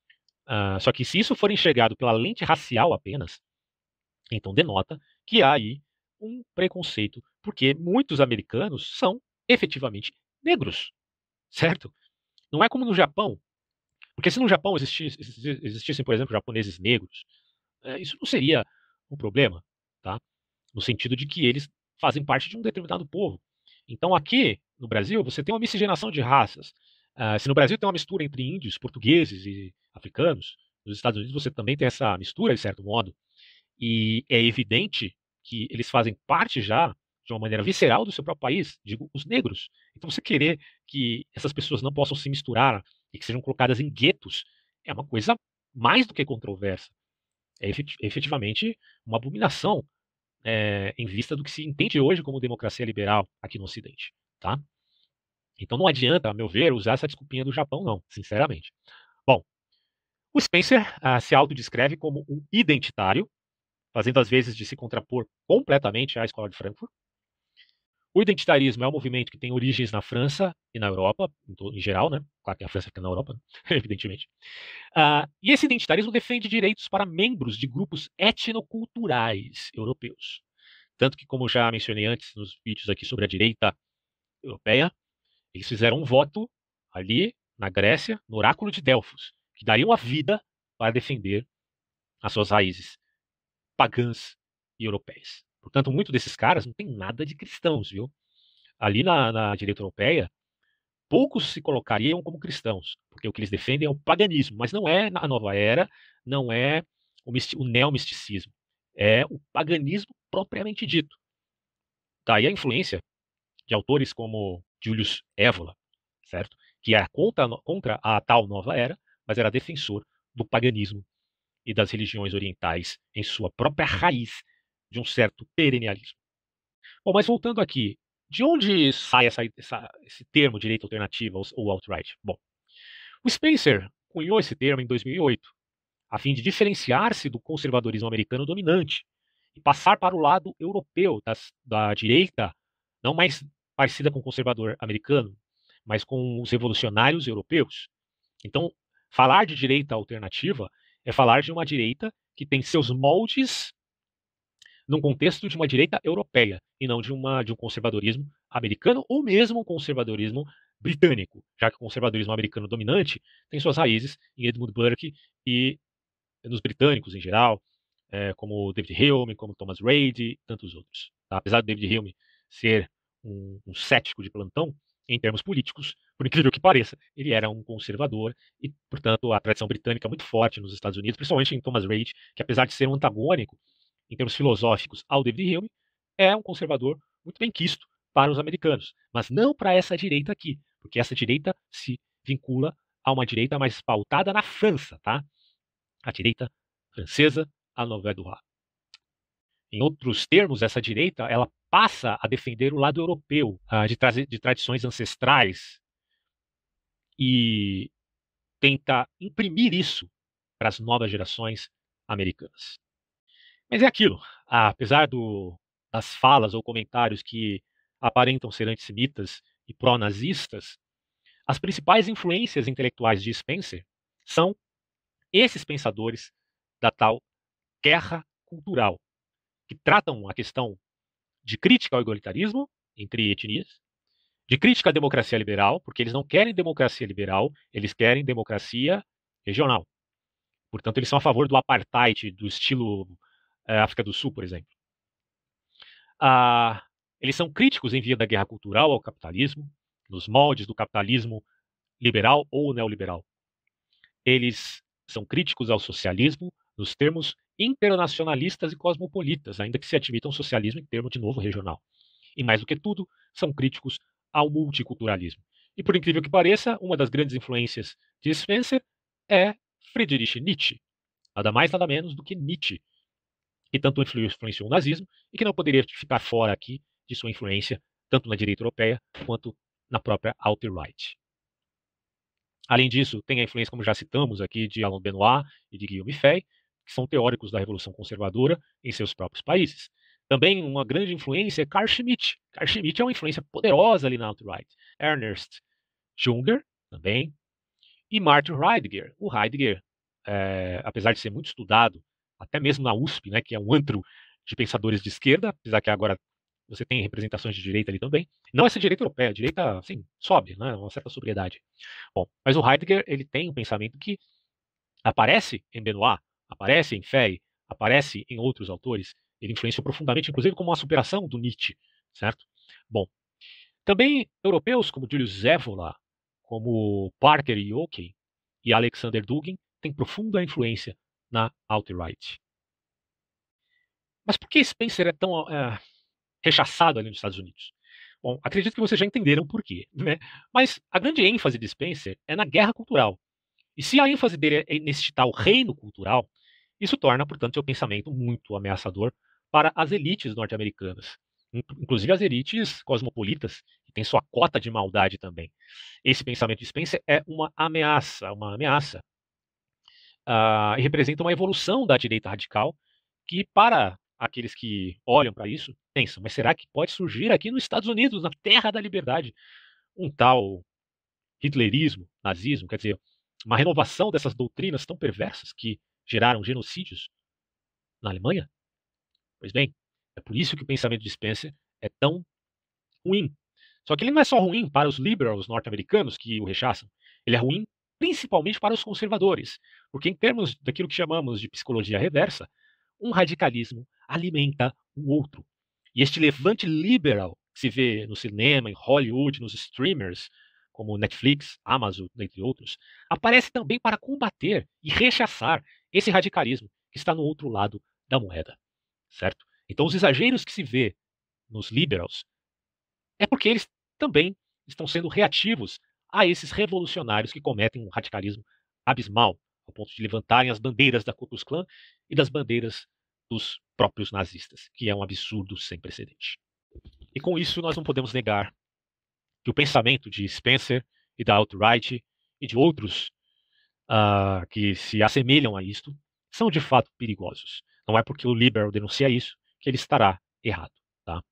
Só que se isso for enxergado pela lente racial apenas, então denota que há aí um preconceito, porque muitos americanos são efetivamente negros, certo? Não é como no Japão, porque se no Japão existissem, por exemplo, japoneses negros, isso não seria um problema, tá? No sentido de que eles fazem parte de um determinado povo. Então aqui no Brasil você tem uma miscigenação de raças. Se no Brasil tem uma mistura entre índios, portugueses e africanos, nos Estados Unidos você também tem essa mistura, de certo modo, e é evidente que eles fazem parte já de uma maneira visceral do seu próprio país, digo, os negros. Então você querer que essas pessoas não possam se misturar e que sejam colocadas em guetos é uma coisa mais do que controversa. É efetivamente uma abominação em vista do que se entende hoje como democracia liberal aqui no Ocidente, tá? Então não adianta, a meu ver, usar essa desculpinha do Japão, não, sinceramente. Bom, o Spencer se autodescreve como um identitário, fazendo às vezes de se contrapor completamente à escola de Frankfurt. O identitarismo é um movimento que tem origens na França e na Europa, em geral, né? Claro que a França fica na Europa, evidentemente. E esse identitarismo defende direitos para membros de grupos etnoculturais europeus. Tanto que, como já mencionei antes nos vídeos aqui sobre a direita europeia, eles fizeram um voto ali na Grécia, no oráculo de Delfos, que dariam a vida para defender as suas raízes pagãs e europeias. Portanto, muitos desses caras não tem nada de cristãos, viu? Ali na direita europeia, poucos se colocariam como cristãos, porque o que eles defendem é o paganismo, mas não é a nova era, não é o neomisticismo, é o paganismo propriamente dito. Daí a influência de autores como Julius Evola, certo? Que era contra a tal nova era, mas era defensor do paganismo e das religiões orientais em sua própria raiz de um certo perennialismo. Bom, mas voltando aqui, de onde sai esse termo direita alternativa ou alt-right? Bom, o Spencer cunhou esse termo em 2008, a fim de diferenciar-se do conservadorismo americano dominante e passar para o lado europeu da direita, não mais parecida com o conservador americano, mas com os revolucionários europeus. Então, falar de direita alternativa é falar de uma direita que tem seus moldes num contexto de uma direita europeia e não de um conservadorismo americano ou mesmo um conservadorismo britânico, já que o conservadorismo americano dominante tem suas raízes em Edmund Burke e nos britânicos em geral, como David Hume, como Thomas Reid e tantos outros. Tá? Apesar de David Hume ser um cético de plantão, em termos políticos, por incrível que pareça, ele era um conservador e, portanto, a tradição britânica é muito forte nos Estados Unidos, principalmente em Thomas Reid, que apesar de ser um antagônico em termos filosóficos ao David Hume, é um conservador muito bem quisto para os americanos, mas não para essa direita aqui, porque essa direita se vincula a uma direita mais pautada na França, tá? A direita francesa, a Nouvelle Droite. Em outros termos, essa direita ela passa a defender o lado europeu, de tradições ancestrais, e tenta imprimir isso para as novas gerações americanas. Mas é aquilo, apesar das falas ou comentários que aparentam ser antissemitas e pró-nazistas, as principais influências intelectuais de Spencer são esses pensadores da tal guerra cultural, que tratam a questão de crítica ao egalitarismo entre etnias, de crítica à democracia liberal, porque eles não querem democracia liberal, eles querem democracia regional. Portanto, eles são a favor do apartheid, do estilo África do Sul, por exemplo. Eles são críticos em via da guerra cultural ao capitalismo, nos moldes do capitalismo liberal ou neoliberal. Eles são críticos ao socialismo nos termos internacionalistas e cosmopolitas, ainda que se admitam o socialismo em termo, de novo, regional. E mais do que tudo, são críticos ao multiculturalismo. E por incrível que pareça, uma das grandes influências de Spencer é Friedrich Nietzsche. Nada mais, nada menos do que Nietzsche, que tanto influenciou o nazismo e que não poderia ficar fora aqui de sua influência, tanto na direita europeia quanto na própria alt-right. Além disso, tem a influência, como já citamos aqui, de Alain Benoist e de Guillaume Fay, que são teóricos da Revolução Conservadora em seus próprios países. Também uma grande influência é Carl Schmitt. Carl Schmitt é uma influência poderosa ali na alt-right. Ernest Junger, também. E Martin Heidegger. O Heidegger, apesar de ser muito estudado, até mesmo na USP, né, que é um antro de pensadores de esquerda, apesar que agora você tem representações de direita ali também. Não essa direita europeia, a direita, assim, sobe, né, uma certa sobriedade. Bom, mas o Heidegger, ele tem um pensamento que aparece em Benoist, aparece em Fay, aparece em outros autores. Ele influenciou profundamente, inclusive, como uma superação do Nietzsche, certo? Bom, também europeus como Julius Evola, como Parker Yockey e Alexander Dugin têm profunda influência na alt-right. Mas por que Spencer é tão rechaçado ali nos Estados Unidos? Bom, acredito que vocês já entenderam por quê, né? Mas a grande ênfase de Spencer é na guerra cultural. E se a ênfase dele é nesse tal reino cultural, isso torna, portanto, seu pensamento muito ameaçador para as elites norte-americanas, inclusive as elites cosmopolitas, que têm sua cota de maldade também. Esse pensamento de Spencer é uma ameaça, e representa uma evolução da direita radical, que para aqueles que olham para isso, pensam, mas será que pode surgir aqui nos Estados Unidos, na terra da liberdade, um tal hitlerismo, nazismo, quer dizer, uma renovação dessas doutrinas tão perversas que geraram genocídios na Alemanha? Pois bem, é por isso que o pensamento de Spencer é tão ruim. Só que ele não é só ruim para os liberals norte-americanos que o rechaçam, ele é ruim principalmente para os conservadores, porque em termos daquilo que chamamos de psicologia reversa, um radicalismo alimenta o outro. E este levante liberal que se vê no cinema, em Hollywood, nos streamers, como Netflix, Amazon, entre outros, aparece também para combater e rechaçar esse radicalismo que está no outro lado da moeda, certo? Então, os exageros que se vê nos liberals é porque eles também estão sendo reativos a esses revolucionários que cometem um radicalismo abismal, ao ponto de levantarem as bandeiras da Ku Klux Klan e das bandeiras dos próprios nazistas, que é um absurdo sem precedente. E com isso nós não podemos negar que o pensamento de Spencer e da alt-right e de outros que se assemelham a isto são de fato perigosos. Não é porque o liberal denuncia isso que ele estará errado. Tá?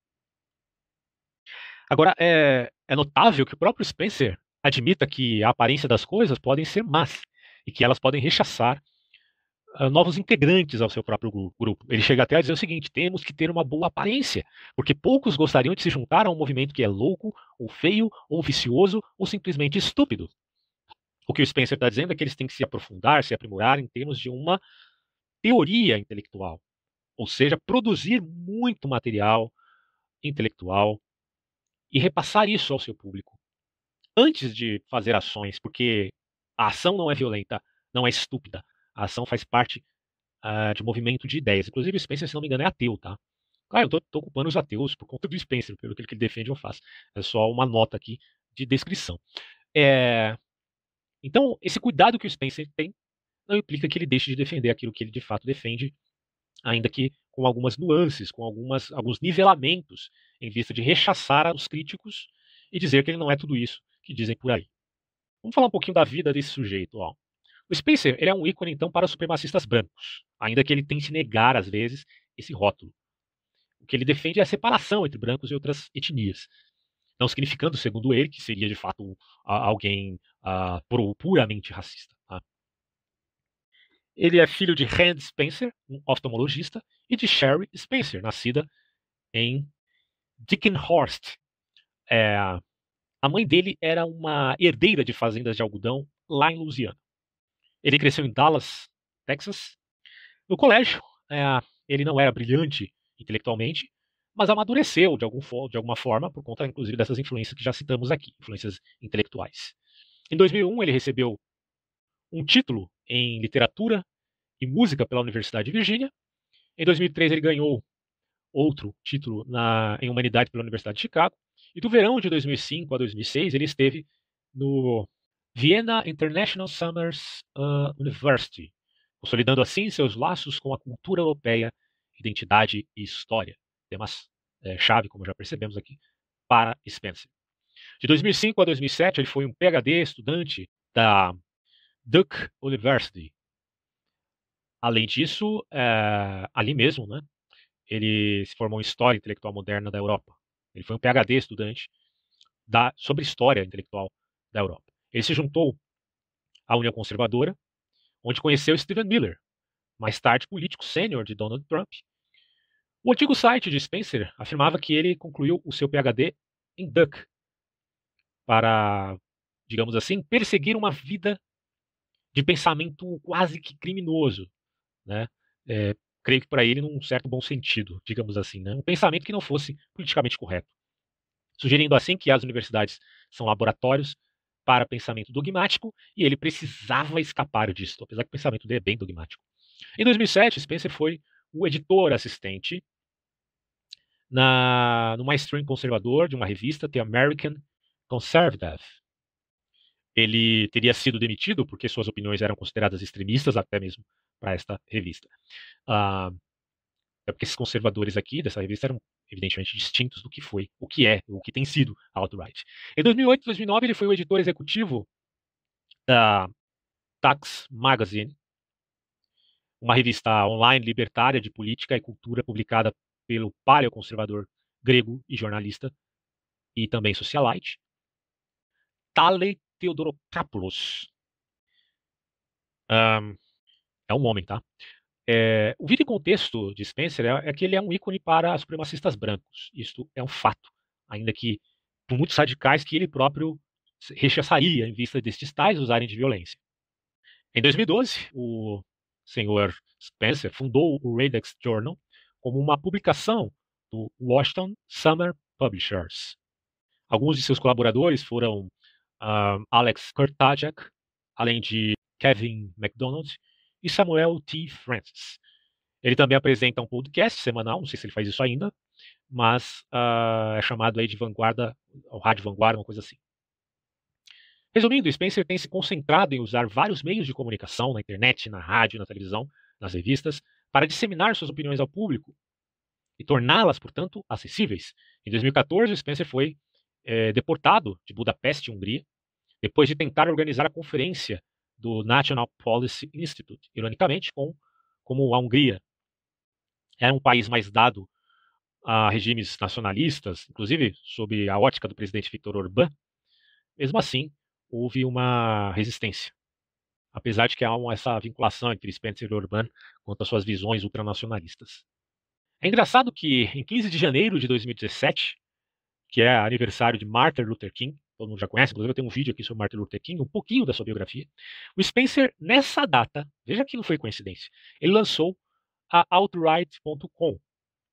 Agora, é notável que o próprio Spencer admita que a aparência das coisas podem ser más e que elas podem rechaçar novos integrantes ao seu próprio grupo. Ele chega até a dizer o seguinte: temos que ter uma boa aparência, porque poucos gostariam de se juntar a um movimento que é louco, ou feio, ou vicioso, ou simplesmente estúpido. O que o Spencer está dizendo é que eles têm que se aprofundar, se aprimorar em termos de uma teoria intelectual, ou seja, produzir muito material intelectual e repassar isso ao seu público antes de fazer ações, porque a ação não é violenta, não é estúpida. A ação faz parte de movimento de ideias. Inclusive, o Spencer, se não me engano, é ateu, tá? Eu tô culpando os ateus por conta do Spencer, pelo que ele defende, eu faço. É só uma nota aqui de descrição. Então, esse cuidado que o Spencer tem não implica que ele deixe de defender aquilo que ele de fato defende, ainda que com algumas nuances, com alguns nivelamentos, em vista de rechaçar os críticos e dizer que ele não é tudo isso que dizem por aí. Vamos falar um pouquinho da vida desse sujeito. Ó. O Spencer ele é um ícone, então, para os supremacistas brancos, ainda que ele tente negar, às vezes, esse rótulo. O que ele defende é a separação entre brancos e outras etnias, não significando, segundo ele, que seria de fato alguém puramente racista. Tá? Ele é filho de Rand Spencer, um oftalmologista, e de Sherry Spencer, nascida em Dickenhorst. A mãe dele era uma herdeira de fazendas de algodão lá em Louisiana. Ele cresceu em Dallas, Texas. No colégio, ele não era brilhante intelectualmente, mas amadureceu de alguma forma, por conta, inclusive, dessas influências que já citamos aqui, influências intelectuais. Em 2001, ele recebeu um título em literatura e música pela Universidade de Virgínia. Em 2003, ele ganhou outro título em humanidade pela Universidade de Chicago. E do verão de 2005 a 2006, ele esteve no Vienna International Summers University, consolidando assim seus laços com a cultura europeia, identidade e história. Temas chave, como já percebemos aqui, para Spencer. De 2005 a 2007, ele foi um PhD estudante da Duke University. Além disso, ali mesmo, né, ele se formou em História Intelectual Moderna da Europa. Ele foi um PhD estudante sobre História Intelectual da Europa. Ele se juntou à União Conservadora, onde conheceu Stephen Miller, mais tarde político sênior de Donald Trump. O antigo site de Spencer afirmava que ele concluiu o seu PhD em Duke para, digamos assim, perseguir uma vida de pensamento quase que criminoso, né? Creio que para ele num certo bom sentido, digamos assim, né? Um pensamento que não fosse politicamente correto, sugerindo assim que as universidades são laboratórios para pensamento dogmático e ele precisava escapar disso, apesar que o pensamento dele é bem dogmático. Em 2007, Spencer foi o editor assistente no mainstream conservador de uma revista, The American Conservative. Ele teria sido demitido porque suas opiniões eram consideradas extremistas, até mesmo para esta revista. É porque esses conservadores aqui dessa revista eram evidentemente distintos do que foi, o que tem sido a alt-right. Em 2008 e 2009 ele foi o editor executivo da Tax Magazine, uma revista online libertária de política e cultura publicada pelo paleoconservador grego e jornalista e também socialite, Tale Theodorakopoulos. É um homem, tá? O vídeo e contexto de Spencer é que ele é um ícone para supremacistas brancos. Isto é um fato, ainda que por muitos radicais que ele próprio rechaçaria em vista destes tais usarem de violência. Em 2012, o senhor Spencer fundou o Radex Journal como uma publicação do Washington Summer Publishers. Alguns de seus colaboradores foram Alex Kurtajak, além de Kevin MacDonald e Samuel T. Francis. Ele também apresenta um podcast semanal, não sei se ele faz isso ainda, mas é chamado aí de Vanguarda, ou Rádio Vanguarda, uma coisa assim. Resumindo, Spencer tem se concentrado em usar vários meios de comunicação, na internet, na rádio, na televisão, nas revistas, para disseminar suas opiniões ao público e torná-las, portanto, acessíveis. Em 2014, Spencer foi deportado de Budapeste, Hungria, depois de tentar organizar a conferência do National Policy Institute, ironicamente, como a Hungria era um país mais dado a regimes nacionalistas, inclusive sob a ótica do presidente Viktor Orbán, mesmo assim, houve uma resistência. Apesar de que há essa vinculação entre Spencer e Orbán quanto às suas visões ultranacionalistas. É engraçado que em 15 de janeiro de 2017, que é aniversário de Martin Luther King, todo mundo já conhece, inclusive eu tenho um vídeo aqui sobre Martin Luther King, um pouquinho da sua biografia, o Spencer, nessa data, veja que não foi coincidência, ele lançou a alt-right.com,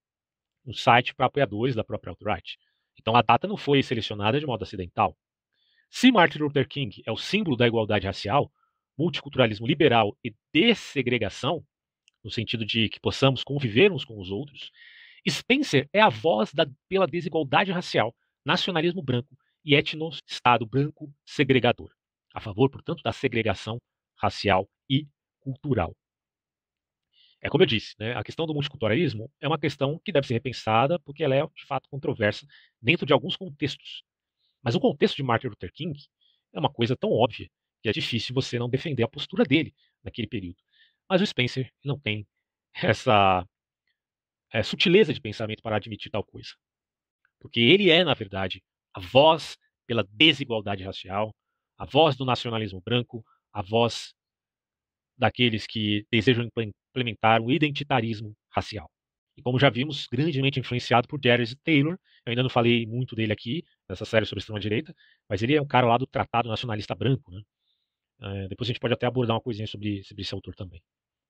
um site para apoiadores da própria alt-right. Então a data não foi selecionada de modo acidental. Se Martin Luther King é o símbolo da igualdade racial, multiculturalismo liberal e dessegregação, no sentido de que possamos conviver uns com os outros, Spencer é a voz pela desigualdade racial, nacionalismo branco e etno-estado branco segregador, a favor, portanto, da segregação racial e cultural. É como eu disse, né, a questão do multiculturalismo é uma questão que deve ser repensada porque ela é, de fato, controversa dentro de alguns contextos. Mas o contexto de Martin Luther King é uma coisa tão óbvia que é difícil você não defender a postura dele naquele período. Mas o Spencer não tem essa sutileza de pensamento para admitir tal coisa. Porque ele é, na verdade, a voz pela desigualdade racial, a voz do nacionalismo branco, a voz daqueles que desejam implementar um identitarismo racial. E como já vimos, grandemente influenciado por Jared Taylor. Eu ainda não falei muito dele aqui, nessa série sobre extrema-direita, mas ele é um cara lá do Tratado Nacionalista Branco. Né? Depois a gente pode até abordar uma coisinha sobre esse autor também.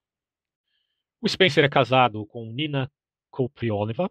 O Spencer é casado com Nina Koprioleva,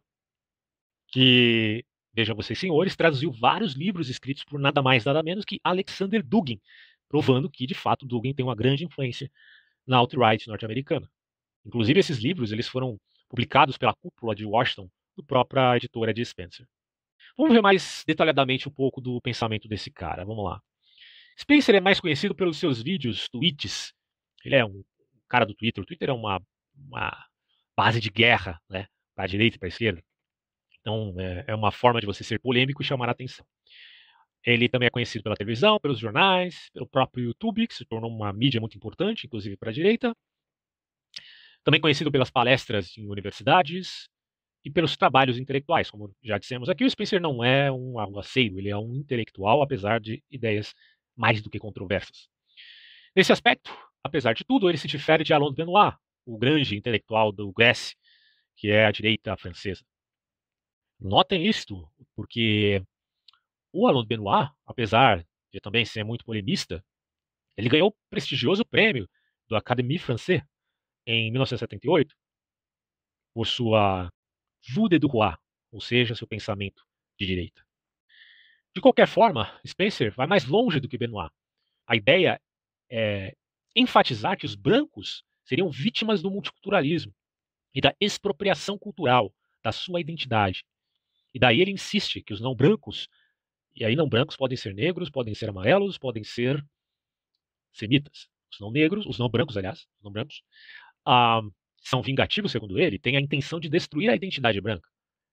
que, vejam vocês senhores, traduziu vários livros escritos por nada mais nada menos que Alexander Dugin, provando que, de fato, Dugin tem uma grande influência na alt-right norte-americana. Inclusive, esses livros eles foram publicados pela cúpula de Washington, do própria editora de Spencer. Vamos ver mais detalhadamente um pouco do pensamento desse cara. Vamos lá. Spencer é mais conhecido pelos seus vídeos, tweets. Ele é um cara do Twitter. O Twitter é uma base de guerra, né, para a direita e para a esquerda. Então, é uma forma de você ser polêmico e chamar a atenção. Ele também é conhecido pela televisão, pelos jornais, pelo próprio YouTube, que se tornou uma mídia muito importante, inclusive para a direita. Também conhecido pelas palestras em universidades e pelos trabalhos intelectuais. Como já dissemos aqui, o Spencer não é um aguaceiro, ele é um intelectual, apesar de ideias mais do que controversas. Nesse aspecto, apesar de tudo, ele se difere de Alain Benoist, o grande intelectual do GUES, que é a direita francesa. Notem isto, porque o Alain Benoist, apesar de também ser muito polemista, ele ganhou o prestigioso prêmio do Académie Française em 1978 por sua Vue de droit, ou seja, seu pensamento de direita. De qualquer forma, Spencer vai mais longe do que Benoist. A ideia é enfatizar que os brancos seriam vítimas do multiculturalismo e da expropriação cultural da sua identidade. E daí ele insiste que os não brancos, e aí não brancos podem ser negros, podem ser amarelos, podem ser semitas. Os não negros, os não brancos, aliás, os não brancos, ah, são vingativos, segundo ele, têm a intenção de destruir a identidade branca.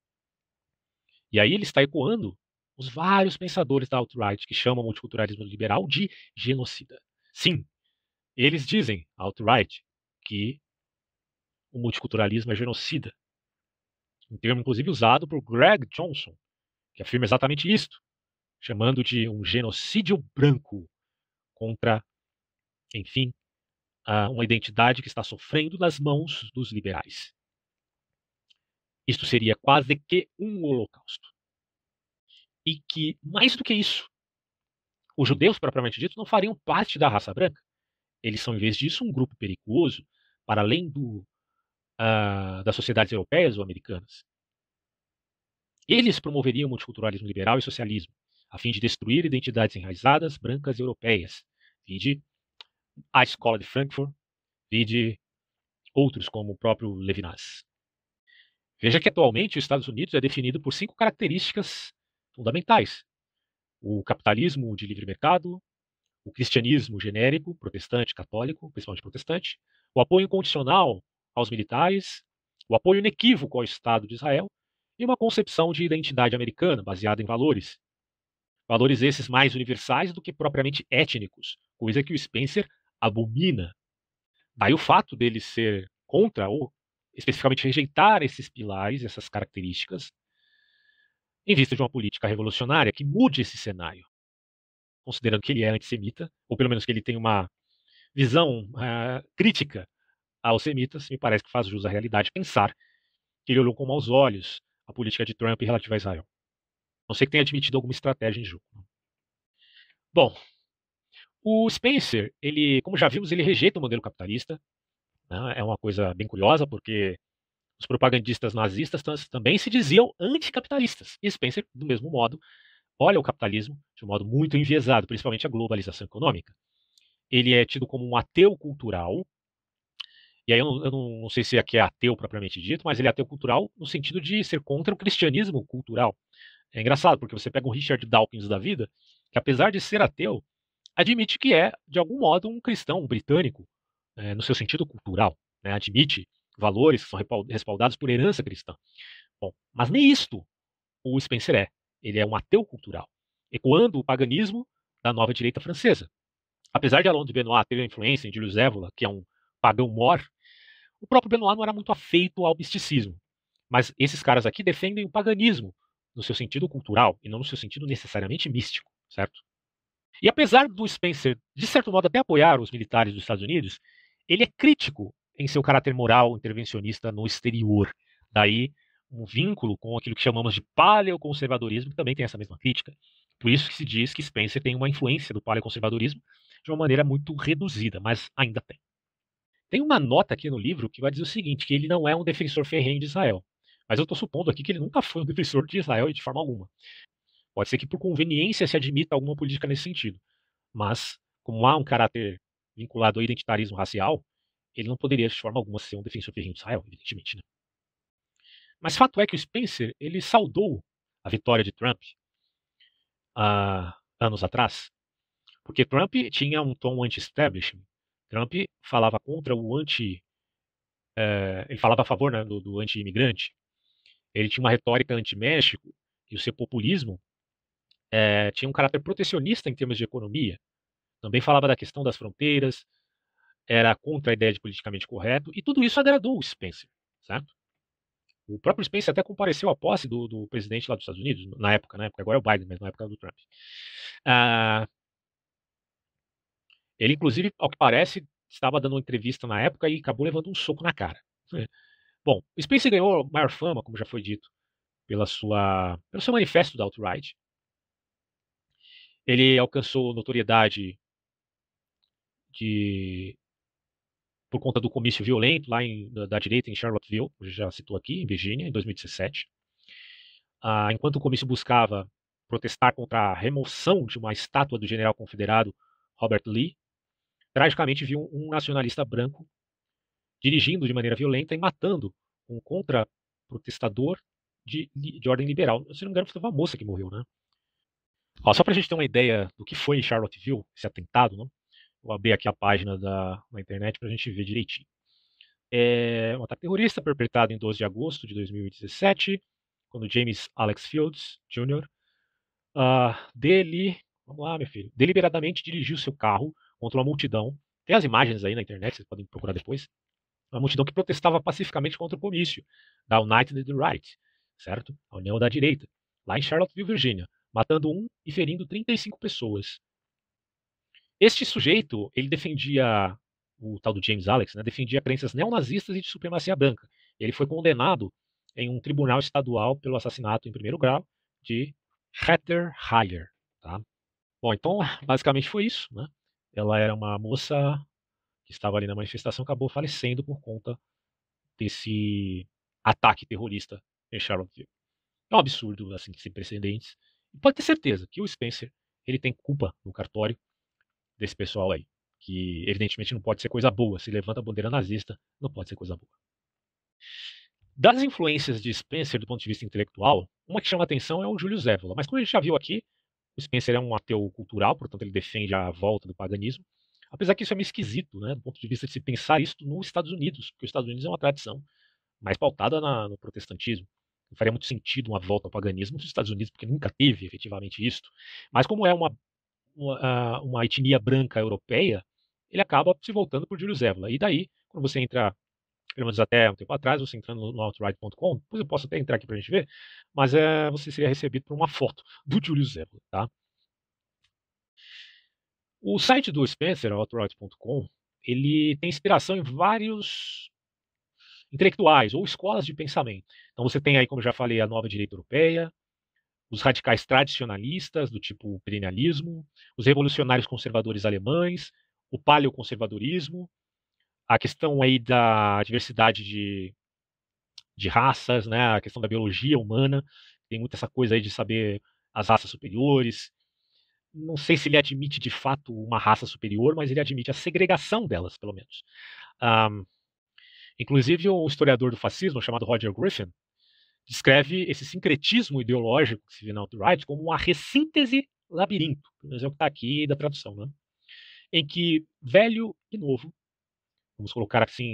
E aí ele está ecoando os vários pensadores da alt-right que chamam o multiculturalismo liberal de genocida. Sim, eles dizem, alt-right, que o multiculturalismo é genocida. Um termo, inclusive, usado por Greg Johnson, que afirma exatamente isto, chamando de um genocídio branco contra, enfim, uma identidade que está sofrendo nas mãos dos liberais. Isto seria quase que um holocausto. E que, mais do que isso, os judeus, propriamente dito, não fariam parte da raça branca. Eles são, em vez disso, um grupo perigoso para além das sociedades europeias ou americanas. Eles promoveriam o multiculturalismo liberal e socialismo, a fim de destruir identidades enraizadas brancas europeias, vide a Escola de Frankfurt, vide outros como o próprio Levinas. Veja que atualmente os Estados Unidos é definido por 5 características fundamentais: o capitalismo de livre mercado, o cristianismo genérico, protestante, católico, principalmente protestante, o apoio incondicional aos militares, o apoio inequívoco ao Estado de Israel e uma concepção de identidade americana baseada em valores. Valores esses mais universais do que propriamente étnicos, coisa que o Spencer abomina. Daí o fato dele ser contra ou especificamente rejeitar esses pilares, essas características, em vista de uma política revolucionária que mude esse cenário, considerando que ele é antissemita, ou pelo menos que ele tem uma visão crítica aos semitas, me parece que faz jus à realidade pensar que ele olhou com maus olhos a política de Trump relativa a Israel. Não sei que tenha admitido alguma estratégia em jogo. Bom, o Spencer, ele, como já vimos, ele rejeita o modelo capitalista. Né? É uma coisa bem curiosa, porque os propagandistas nazistas também se diziam anticapitalistas. E Spencer, do mesmo modo, olha o capitalismo de um modo muito enviesado, principalmente a globalização econômica. Ele é tido como um ateu cultural. E aí eu não sei se aqui é ateu propriamente dito, mas ele é ateu cultural no sentido de ser contra o cristianismo cultural. É engraçado, porque você pega um Richard Dawkins da vida, que apesar de ser ateu, admite que é, de algum modo, um cristão, um britânico, no seu sentido cultural. Né? Admite valores que são respaldados por herança cristã. Bom, mas nem isto o Spencer é. Ele é um ateu cultural, ecoando o paganismo da nova direita francesa. Apesar de Alain de Benoit ter a influência em Julius Evola, que é um pagão mor, o próprio Benoit não era muito afeito ao misticismo. Mas esses caras aqui defendem o paganismo no seu sentido cultural e não no seu sentido necessariamente místico, certo? E apesar do Spencer, de certo modo, até apoiar os militares dos Estados Unidos, ele é crítico em seu caráter moral intervencionista no exterior. Daí um vínculo com aquilo que chamamos de paleoconservadorismo, que também tem essa mesma crítica. Por isso que se diz que Spencer tem uma influência do paleoconservadorismo de uma maneira muito reduzida, mas ainda tem. Tem uma nota aqui no livro que vai dizer o seguinte, que ele não é um defensor ferrenho de Israel. Mas eu estou supondo aqui que ele nunca foi um defensor de Israel de forma alguma. Pode ser que por conveniência se admita alguma política nesse sentido. Mas, como há um caráter vinculado ao identitarismo racial, ele não poderia de forma alguma ser um defensor ferrenho de Israel, evidentemente. Né? Mas fato é que o Spencer ele saudou a vitória de Trump há anos atrás, porque Trump tinha um tom anti-establishment. Trump falava contra o ele falava a favor, né, do anti-imigrante. Ele tinha uma retórica anti-México e o seu populismo tinha um caráter protecionista em termos de economia. Também falava da questão das fronteiras, era contra a ideia de politicamente correto, e tudo isso agradou o Spencer, certo? O próprio Spencer até compareceu à posse do presidente lá dos Estados Unidos, na época, né? Porque agora é o Biden, mas na época do Trump. Ah, ele, inclusive, ao que parece, estava dando uma entrevista na época e acabou levando um soco na cara. Bom, o Spencer ganhou maior fama, como já foi dito, pelo seu manifesto da alt-right. Ele alcançou notoriedade de, por conta do comício violento lá da direita em Charlottesville, já citou aqui, em Virgínia, em 2017. Enquanto o comício buscava protestar contra a remoção de uma estátua do general confederado Robert Lee, tragicamente viu um nacionalista branco dirigindo de maneira violenta e matando um contra-protestador de ordem liberal. Se não me engano, foi uma moça que morreu, né? Ó, só para a gente ter uma ideia do que foi em Charlottesville, esse atentado, né? Vou abrir aqui a página na internet para a gente ver direitinho. É um ataque terrorista perpetrado em 12 de agosto de 2017, quando James Alex Fields Jr. Vamos lá, meu filho, deliberadamente dirigiu seu carro contra uma multidão. Tem as imagens aí na internet, vocês podem procurar depois. Uma multidão que protestava pacificamente contra o comício da United Right, certo? A União da Direita, lá em Charlottesville, Virgínia, matando e ferindo 35 pessoas. Este sujeito, ele defendia, o tal do James Alex, né, defendia crenças neonazistas e de supremacia branca. Ele foi condenado em um tribunal estadual pelo assassinato em primeiro grau de Heather Heyer. Tá? Bom, então, basicamente foi isso. Né? Ela era uma moça que estava ali na manifestação, acabou falecendo por conta desse ataque terrorista em Charlottesville. É um absurdo, assim, sem precedentes. E pode ter certeza que o Spencer ele tem culpa no cartório desse pessoal aí. Que evidentemente não pode ser coisa boa. Se levanta a bandeira nazista, não pode ser coisa boa. Das influências de Spencer do ponto de vista intelectual, uma que chama a atenção é o Julius Evola. Mas como a gente já viu aqui, o Spencer é um ateu cultural, portanto ele defende a volta do paganismo. Apesar que isso é meio esquisito, né, do ponto de vista de se pensar isso nos Estados Unidos, porque os Estados Unidos é uma tradição mais pautada no protestantismo. Não faria muito sentido uma volta ao paganismo nos Estados Unidos, porque nunca teve efetivamente isso. Mas como é uma etnia branca europeia, ele acaba se voltando por Julius Evola. E daí, quando você entra, pelo menos até um tempo atrás, você entrando no outright.com, depois eu posso até entrar aqui para a gente ver, mas você seria recebido por uma foto do Julius Evola. Tá? O site do Spencer, outright.com, ele tem inspiração em vários intelectuais ou escolas de pensamento. Então você tem aí, como já falei, a nova direita europeia, os radicais tradicionalistas, do tipo perennialismo, os revolucionários conservadores alemães, o paleoconservadorismo, a questão aí da diversidade de raças, né, a questão da biologia humana, tem muita essa coisa aí de saber as raças superiores. Não sei se ele admite de fato uma raça superior, mas ele admite a segregação delas, pelo menos. Um, Inclusive, o historiador do fascismo, chamado Roger Griffin, descreve esse sincretismo ideológico que se vê na alt-right como uma ressíntese labirinto, pelo menos é o que está aqui da tradução, né? Em que velho e novo, vamos colocar assim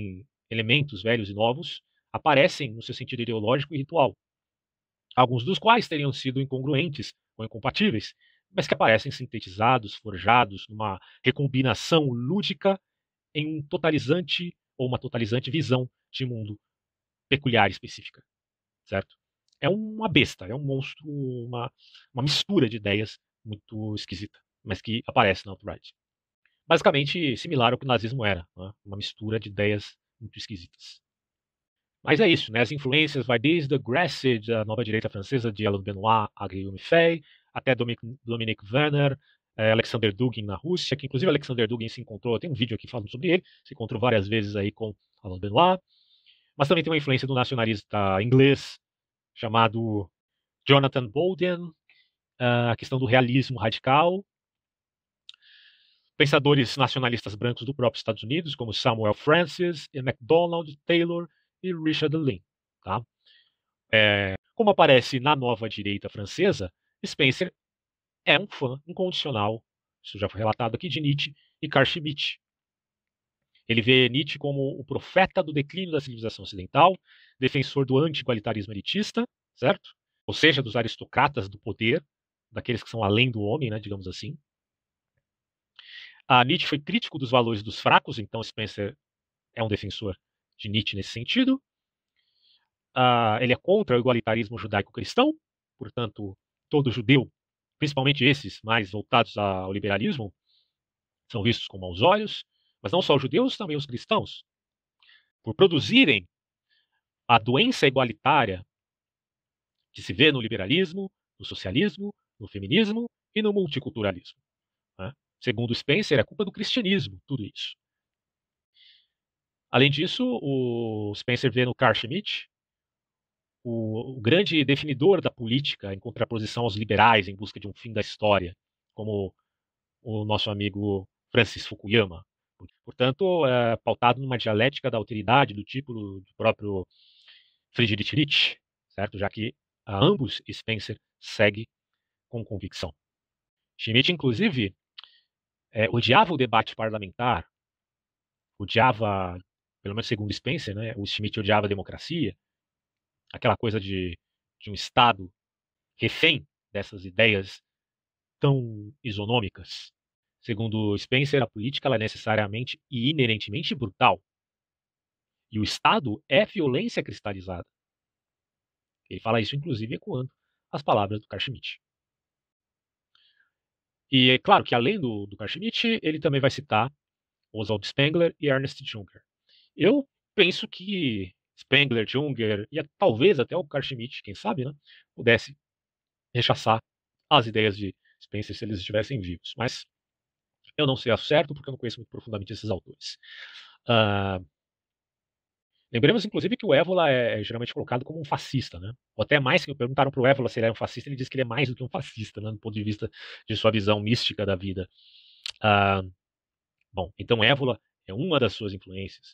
elementos velhos e novos aparecem no seu sentido ideológico e ritual, alguns dos quais teriam sido incongruentes ou incompatíveis, mas que aparecem sintetizados, forjados numa recombinação lúdica em um totalizante ou uma totalizante visão de mundo peculiar e específica, certo? É uma besta, é um monstro, uma mistura de ideias muito esquisita, mas que aparece na alt-right. Basicamente similar ao que o nazismo era, né? Uma mistura de ideias muito esquisitas. Mas é isso, né? As influências vai desde a Grasse, da nova direita francesa, de Alain Benoit, a Guillaume Fay, até Dominique Werner, Alexander Dugin na Rússia, que inclusive Alexander Dugin se encontrou, tem um vídeo aqui falando sobre ele, se encontrou várias vezes aí com Alain Benoit, mas também tem uma influência do nacionalista inglês chamado Jonathan Bolden, a questão do realismo radical, pensadores nacionalistas brancos do próprio Estados Unidos, como Samuel Francis, MacDonald Taylor e Richard Lynn. Tá? Como aparece na nova direita francesa, Spencer é um fã incondicional, isso já foi relatado aqui, de Nietzsche e Carl Schmitt. Ele vê Nietzsche como o profeta do declínio da civilização ocidental, defensor do anti-igualitarismo elitista, certo? Ou seja, dos aristocratas do poder, daqueles que são além do homem, né, digamos assim. A Nietzsche foi crítico dos valores dos fracos, então Spencer é um defensor de Nietzsche nesse sentido. Ele é contra o igualitarismo judaico-cristão, portanto, todo judeu, principalmente esses mais voltados ao liberalismo, são vistos com maus olhos, mas não só os judeus, também os cristãos, por produzirem a doença igualitária que se vê no liberalismo, no socialismo, no feminismo e no multiculturalismo. Né? Segundo Spencer, é culpa do cristianismo, tudo isso. Além disso, o Spencer vê no Carl Schmitt o grande definidor da política em contraposição aos liberais em busca de um fim da história, como o nosso amigo Francis Fukuyama. Portanto, é pautado numa dialética da alteridade do tipo do próprio Friedrich Nietzsche, certo? Já que a ambos Spencer segue com convicção. Schmitt, inclusive, odiava o debate parlamentar, odiava, pelo menos segundo Spencer, né, o Schmitt odiava a democracia, aquela coisa de um Estado refém dessas ideias tão isonômicas. Segundo Spencer, a política ela é necessariamente e inerentemente brutal. E o Estado é violência cristalizada. Ele fala isso, inclusive, ecoando as palavras do Carl Schmitt. E é claro que, além do Carl Schmitt, ele também vai citar Oswald Spengler e Ernest Junger. Eu penso que Spengler, Junger e talvez até o Carl Schmitt, quem sabe, né, pudesse rechaçar as ideias de Spencer se eles estivessem vivos. Mas eu não sei ao certo, porque eu não conheço muito profundamente esses autores. Uh, lembremos, inclusive, que o Évola é geralmente colocado como um fascista, né? Ou até mais, que perguntaram para o Évola se ele é um fascista, ele disse que ele é mais do que um fascista, né, do ponto de vista de sua visão mística da vida. Bom, então Évola é uma das suas influências.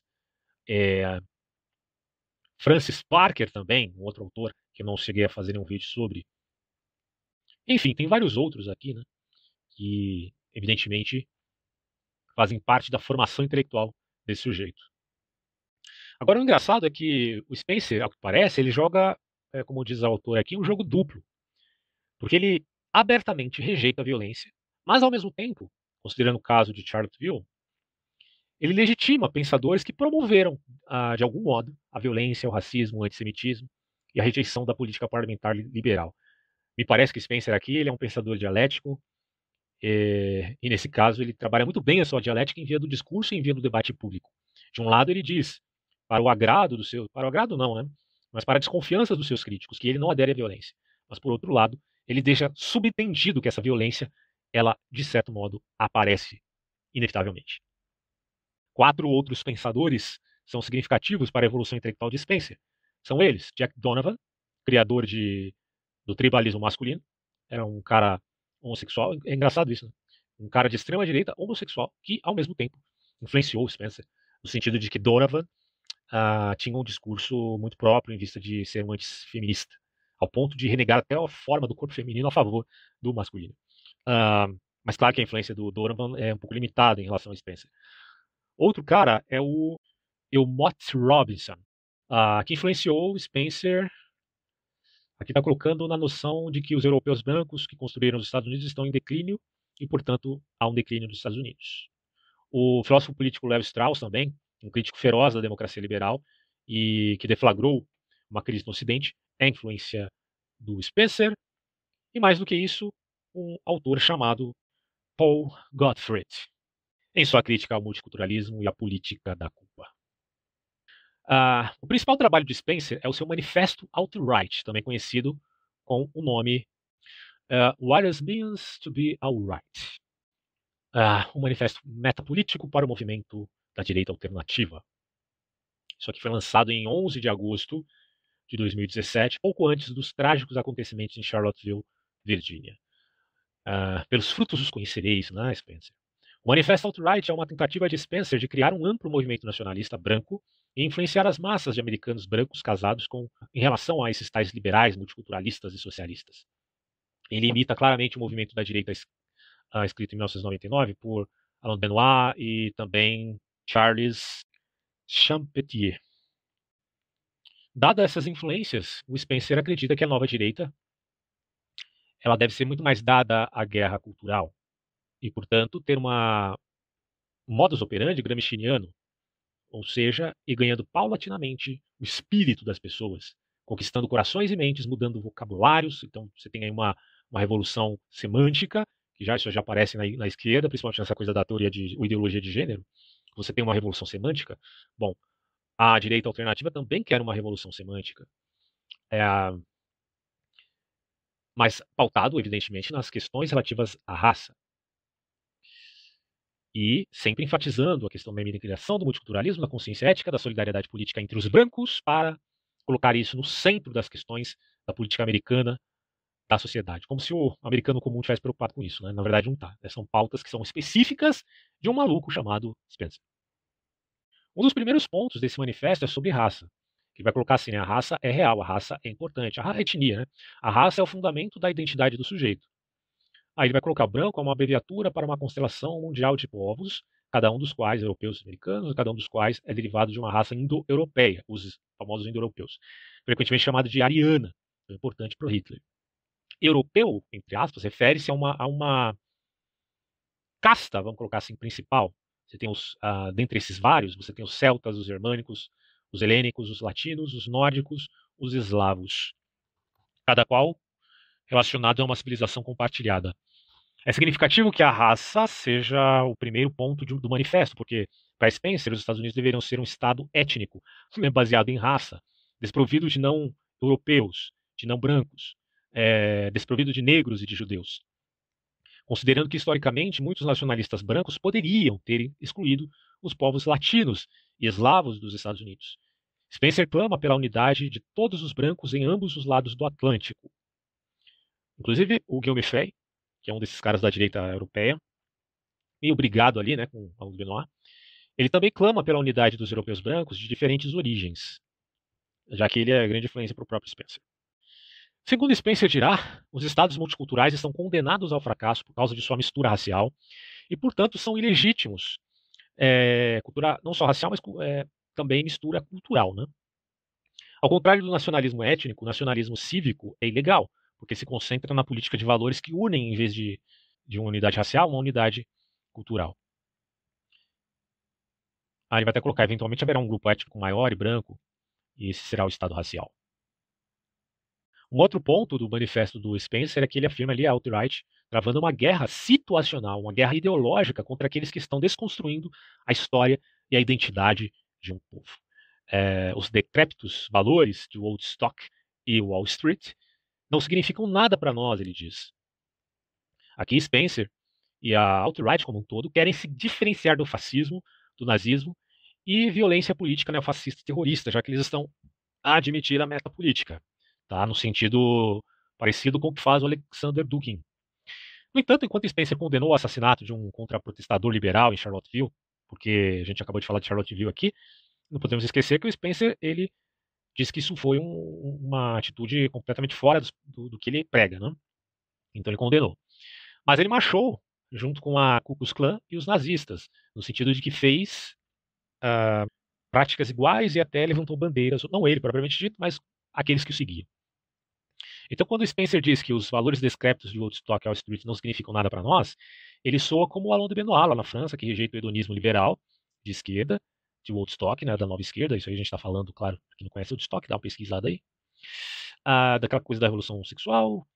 Francis Parker também, um outro autor que eu não cheguei a fazer um vídeo sobre. Enfim, tem vários outros aqui, né? Que, evidentemente, fazem parte da formação intelectual desse sujeito. Agora, o engraçado é que o Spencer, ao que parece, ele joga, como diz o autor aqui, um jogo duplo. Porque ele abertamente rejeita a violência, mas, ao mesmo tempo, considerando o caso de Charlottesville, ele legitima pensadores que promoveram, de algum modo, a violência, o racismo, o antissemitismo e a rejeição da política parlamentar liberal. Me parece que Spencer aqui ele é um pensador dialético, e nesse caso ele trabalha muito bem a sua dialética em via do discurso e em via do debate público. De um lado ele diz, para o agrado para o agrado não, né? Mas para a desconfiança dos seus críticos, que ele não adere à violência. Mas por outro lado, ele deixa subentendido que essa violência, ela de certo modo aparece inevitavelmente. 4 outros pensadores são significativos para a evolução intelectual de Spencer. São eles, Jack Donovan, criador do tribalismo masculino, era um cara homossexual, é engraçado isso, né? Um cara de extrema direita homossexual que, ao mesmo tempo, influenciou Spencer, no sentido de que Donovan tinha um discurso muito próprio em vista de ser um antifeminista, ao ponto de renegar até a forma do corpo feminino a favor do masculino. Mas claro que a influência do Donovan é um pouco limitada em relação a Spencer. Outro cara é o e o Mott Robinson, que influenciou o Spencer. Aqui está colocando na noção de que os europeus brancos que construíram os Estados Unidos estão em declínio e, portanto, há um declínio dos Estados Unidos. O filósofo político Levi Strauss também, um crítico feroz da democracia liberal e que deflagrou uma crise no Ocidente, é influência do Spencer, e mais do que isso, um autor chamado Paul Gottfried, em sua crítica ao multiculturalismo e à política da culpa. O principal trabalho de Spencer é o seu Manifesto Alt-Right, também conhecido com o nome What It Means to Be Alt-Right. Um manifesto metapolítico para o movimento da direita alternativa. Isso aqui foi lançado em 11 de agosto de 2017, pouco antes dos trágicos acontecimentos em Charlottesville, Virgínia. Pelos frutos os conhecereis, né, Spencer? O Manifesto Alt-Right é uma tentativa de Spencer de criar um amplo movimento nacionalista branco e influenciar as massas de americanos brancos casados em relação a esses tais liberais, multiculturalistas e socialistas. Ele imita claramente o movimento da direita escrito em 1999 por Alain Benoit e também Charles Champetier. Dadas essas influências, o Spencer acredita que a nova direita ela deve ser muito mais dada à guerra cultural e, portanto, ter um modus operandi gramsciano, ou seja, ir ganhando paulatinamente o espírito das pessoas, conquistando corações e mentes, mudando vocabulários. Então, você tem aí uma revolução semântica, que isso já aparece na esquerda, principalmente nessa coisa da teoria de ideologia de gênero. Você tem uma revolução semântica. Bom, a direita alternativa também quer uma revolução semântica, mas pautado, evidentemente, nas questões relativas à raça. E sempre enfatizando a questão da integração do multiculturalismo, da consciência ética, da solidariedade política entre os brancos, para colocar isso no centro das questões da política americana, da sociedade. Como se o americano comum estivesse preocupado com isso, né? Na verdade, não está. São pautas que são específicas de um maluco chamado Spencer. Um dos primeiros pontos desse manifesto é sobre raça. Que vai colocar assim, né? A raça é real, a raça é importante. A etnia, né? A raça é o fundamento da identidade do sujeito. Aí ele vai colocar branco como uma abreviatura para uma constelação mundial de povos, cada um dos quais europeus e americanos, cada um dos quais é derivado de uma raça indo-europeia, os famosos indo-europeus, frequentemente chamado de ariana, importante para o Hitler. Europeu, entre aspas, refere-se a uma casta, vamos colocar assim, principal. Você tem dentre esses vários, você tem os celtas, os germânicos, os helênicos, os latinos, os nórdicos, os eslavos, cada qual relacionado a uma civilização compartilhada. É significativo que a raça seja o primeiro ponto do manifesto, porque para Spencer, os Estados Unidos deveriam ser um Estado étnico, baseado em raça, desprovido de não europeus, de não brancos, desprovido de negros e de judeus. Considerando que, historicamente, muitos nacionalistas brancos poderiam ter excluído os povos latinos e eslavos dos Estados Unidos. Spencer clama pela unidade de todos os brancos em ambos os lados do Atlântico. Inclusive, o Guillaume Frey, que é um desses caras da direita europeia, meio brigado ali, né, com o Benoit, ele também clama pela unidade dos europeus brancos de diferentes origens, já que ele é grande influência para o próprio Spencer. Segundo Spencer dirá, os estados multiculturais estão condenados ao fracasso por causa de sua mistura racial e, portanto, são ilegítimos. Não só racial, mas também mistura cultural, né? Ao contrário do nacionalismo étnico, o nacionalismo cívico é ilegal, porque se concentra na política de valores que unem, em vez de uma unidade racial, uma unidade cultural. Ele vai até colocar, eventualmente haverá um grupo étnico maior e branco, e esse será o Estado racial. Um outro ponto do manifesto do Spencer é que ele afirma ali a alt-right travando uma guerra situacional, uma guerra ideológica contra aqueles que estão desconstruindo a história e a identidade de um povo. Os decrépitos valores de Woodstock e Wall Street não significam nada para nós, ele diz. Aqui Spencer e a alt-right como um todo querem se diferenciar do fascismo, do nazismo e violência política neofascista terrorista, já que eles estão a admitir a metapolítica, tá? No sentido parecido com o que faz o Alexander Dugin. No entanto, enquanto Spencer condenou o assassinato de um contraprotestador liberal em Charlottesville, porque a gente acabou de falar de Charlottesville aqui, não podemos esquecer que o Spencer ele diz que isso foi uma atitude completamente fora do que ele prega, né? Então ele condenou. Mas ele marchou junto com a Ku Klux Klan e os nazistas, no sentido de que fez práticas iguais e até levantou bandeiras, não ele propriamente dito, mas aqueles que o seguiam. Então, quando Spencer diz que os valores descréditos de Woodstock e Wall Street não significam nada para nós, ele soa como o Alain de Benoist, lá na França, que rejeita o hedonismo liberal de esquerda, de Woodstock, né, da nova esquerda. Isso aí a gente está falando, claro, quem não conhece Woodstock, dá uma pesquisada aí. Daquela coisa da revolução sexual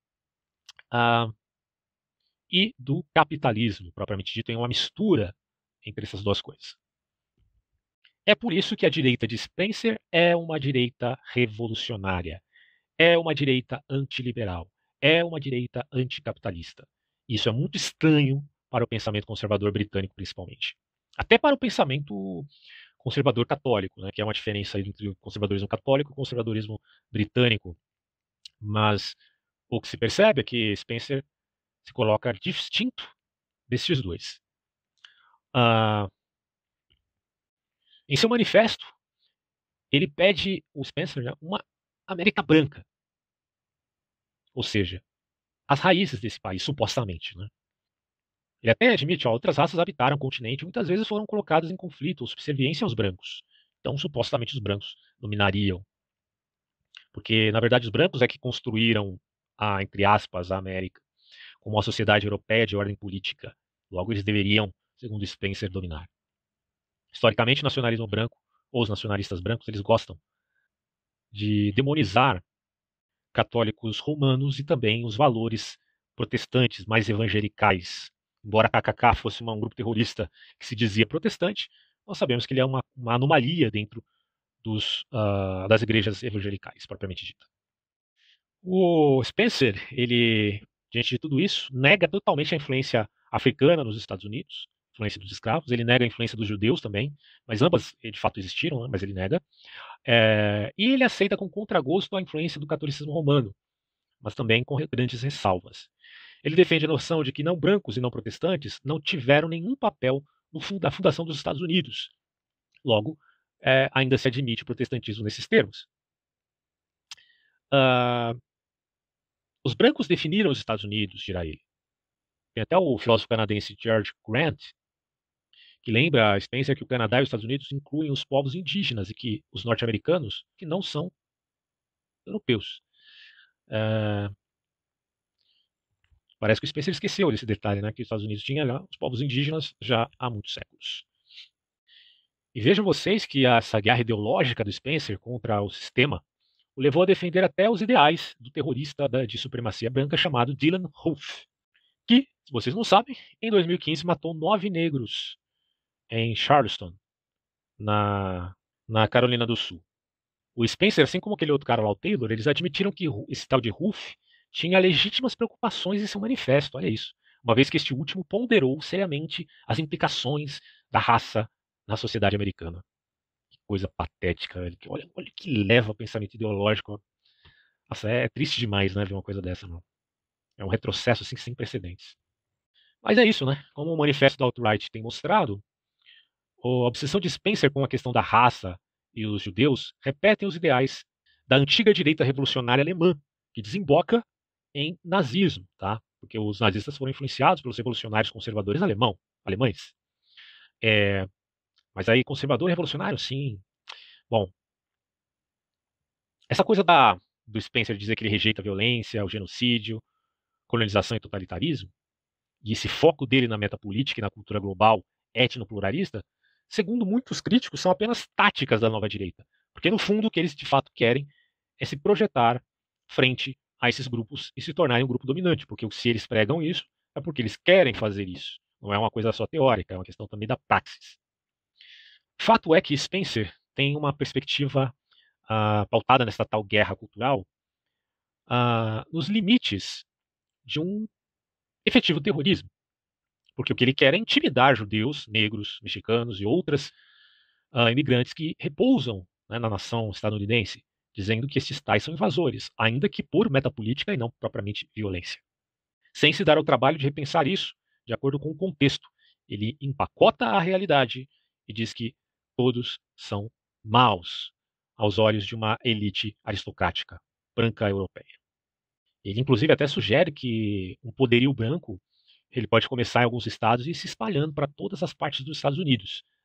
e do capitalismo, propriamente dito, em uma mistura entre essas duas coisas. É por isso que a direita de Spencer é uma direita revolucionária. É uma direita antiliberal, é uma direita anticapitalista. Isso é muito estranho para o pensamento conservador britânico, principalmente. Até para o pensamento conservador católico, né, que é uma diferença entre o conservadorismo católico e o conservadorismo britânico. Mas o que se percebe é que Spencer se coloca distinto desses dois. Em seu manifesto, ele pede, o Spencer, né, uma América branca. Ou seja, as raízes desse país, supostamente. Né? Ele até admite que outras raças habitaram o continente e muitas vezes foram colocadas em conflito ou subserviência aos brancos. Então, supostamente, os brancos dominariam. Porque, na verdade, os brancos é que construíram, entre aspas, a América como uma sociedade europeia de ordem política. Logo, eles deveriam, segundo Spencer, dominar. Historicamente, o nacionalismo branco, ou os nacionalistas brancos, eles gostam de demonizar católicos romanos e também os valores protestantes mais evangelicais. Embora KKK fosse um grupo terrorista que se dizia protestante, nós sabemos que ele é uma anomalia dentro das igrejas evangelicais, propriamente dita. O Spencer, ele, diante de tudo isso, nega totalmente a influência africana nos Estados Unidos, influência dos escravos, ele nega a influência dos judeus também, mas ambas de fato existiram, né, mas ele nega. E ele aceita com contragosto a influência do catolicismo romano, mas também com grandes ressalvas. Ele defende a noção de que não brancos e não protestantes não tiveram nenhum papel na fundação dos Estados Unidos. Logo, ainda se admite o protestantismo nesses termos. Os brancos definiram os Estados Unidos, dirá ele. Tem até o filósofo canadense George Grant, que lembra a Spencer que o Canadá e os Estados Unidos incluem os povos indígenas e que os norte-americanos, que não são europeus. Parece que o Spencer esqueceu desse detalhe, né, que os Estados Unidos tinha lá os povos indígenas já há muitos séculos. E vejam vocês que essa guerra ideológica do Spencer contra o sistema o levou a defender até os ideais do terrorista de supremacia branca chamado Dylan Roof, que, se vocês não sabem, em 2015 matou 9 negros em Charleston, na Carolina do Sul. O Spencer, assim como aquele outro cara lá, o Taylor, eles admitiram que esse tal de Roof tinha legítimas preocupações em seu manifesto, olha isso. Uma vez que este último ponderou seriamente as implicações da raça na sociedade americana. Que coisa patética, velho. Olha o que leva ao pensamento ideológico. Nossa, é triste demais, né, ver uma coisa dessa, não. É um retrocesso assim, sem precedentes. Mas é isso, né? Como o manifesto da alt-right tem mostrado, a obsessão de Spencer com a questão da raça e os judeus repetem os ideais da antiga direita revolucionária alemã, que desemboca em nazismo, tá? Porque os nazistas foram influenciados pelos revolucionários conservadores alemães. Mas aí, conservador e revolucionário, sim. Bom, essa coisa do Spencer dizer que ele rejeita a violência, o genocídio, colonização e totalitarismo, e esse foco dele na metapolítica e na cultura global etnopluralista, segundo muitos críticos, são apenas táticas da nova direita. Porque, no fundo, o que eles de fato querem é se projetar frente a esses grupos e se tornarem um grupo dominante. Porque se eles pregam isso, é porque eles querem fazer isso. Não é uma coisa só teórica, é uma questão também da praxis. Fato é que Spencer tem uma perspectiva pautada nessa tal guerra cultural nos limites de um efetivo terrorismo. Porque o que ele quer é intimidar judeus, negros, mexicanos e outras imigrantes que repousam, né, na nação estadunidense, dizendo que esses tais são invasores, ainda que por metapolítica e não propriamente violência. Sem se dar ao trabalho de repensar isso de acordo com o contexto. Ele empacota a realidade e diz que todos são maus aos olhos de uma elite aristocrática branca europeia. Ele, inclusive, até sugere que um poderio branco ele pode começar em alguns estados e ir se espalhando para todas as partes dos Estados Unidos,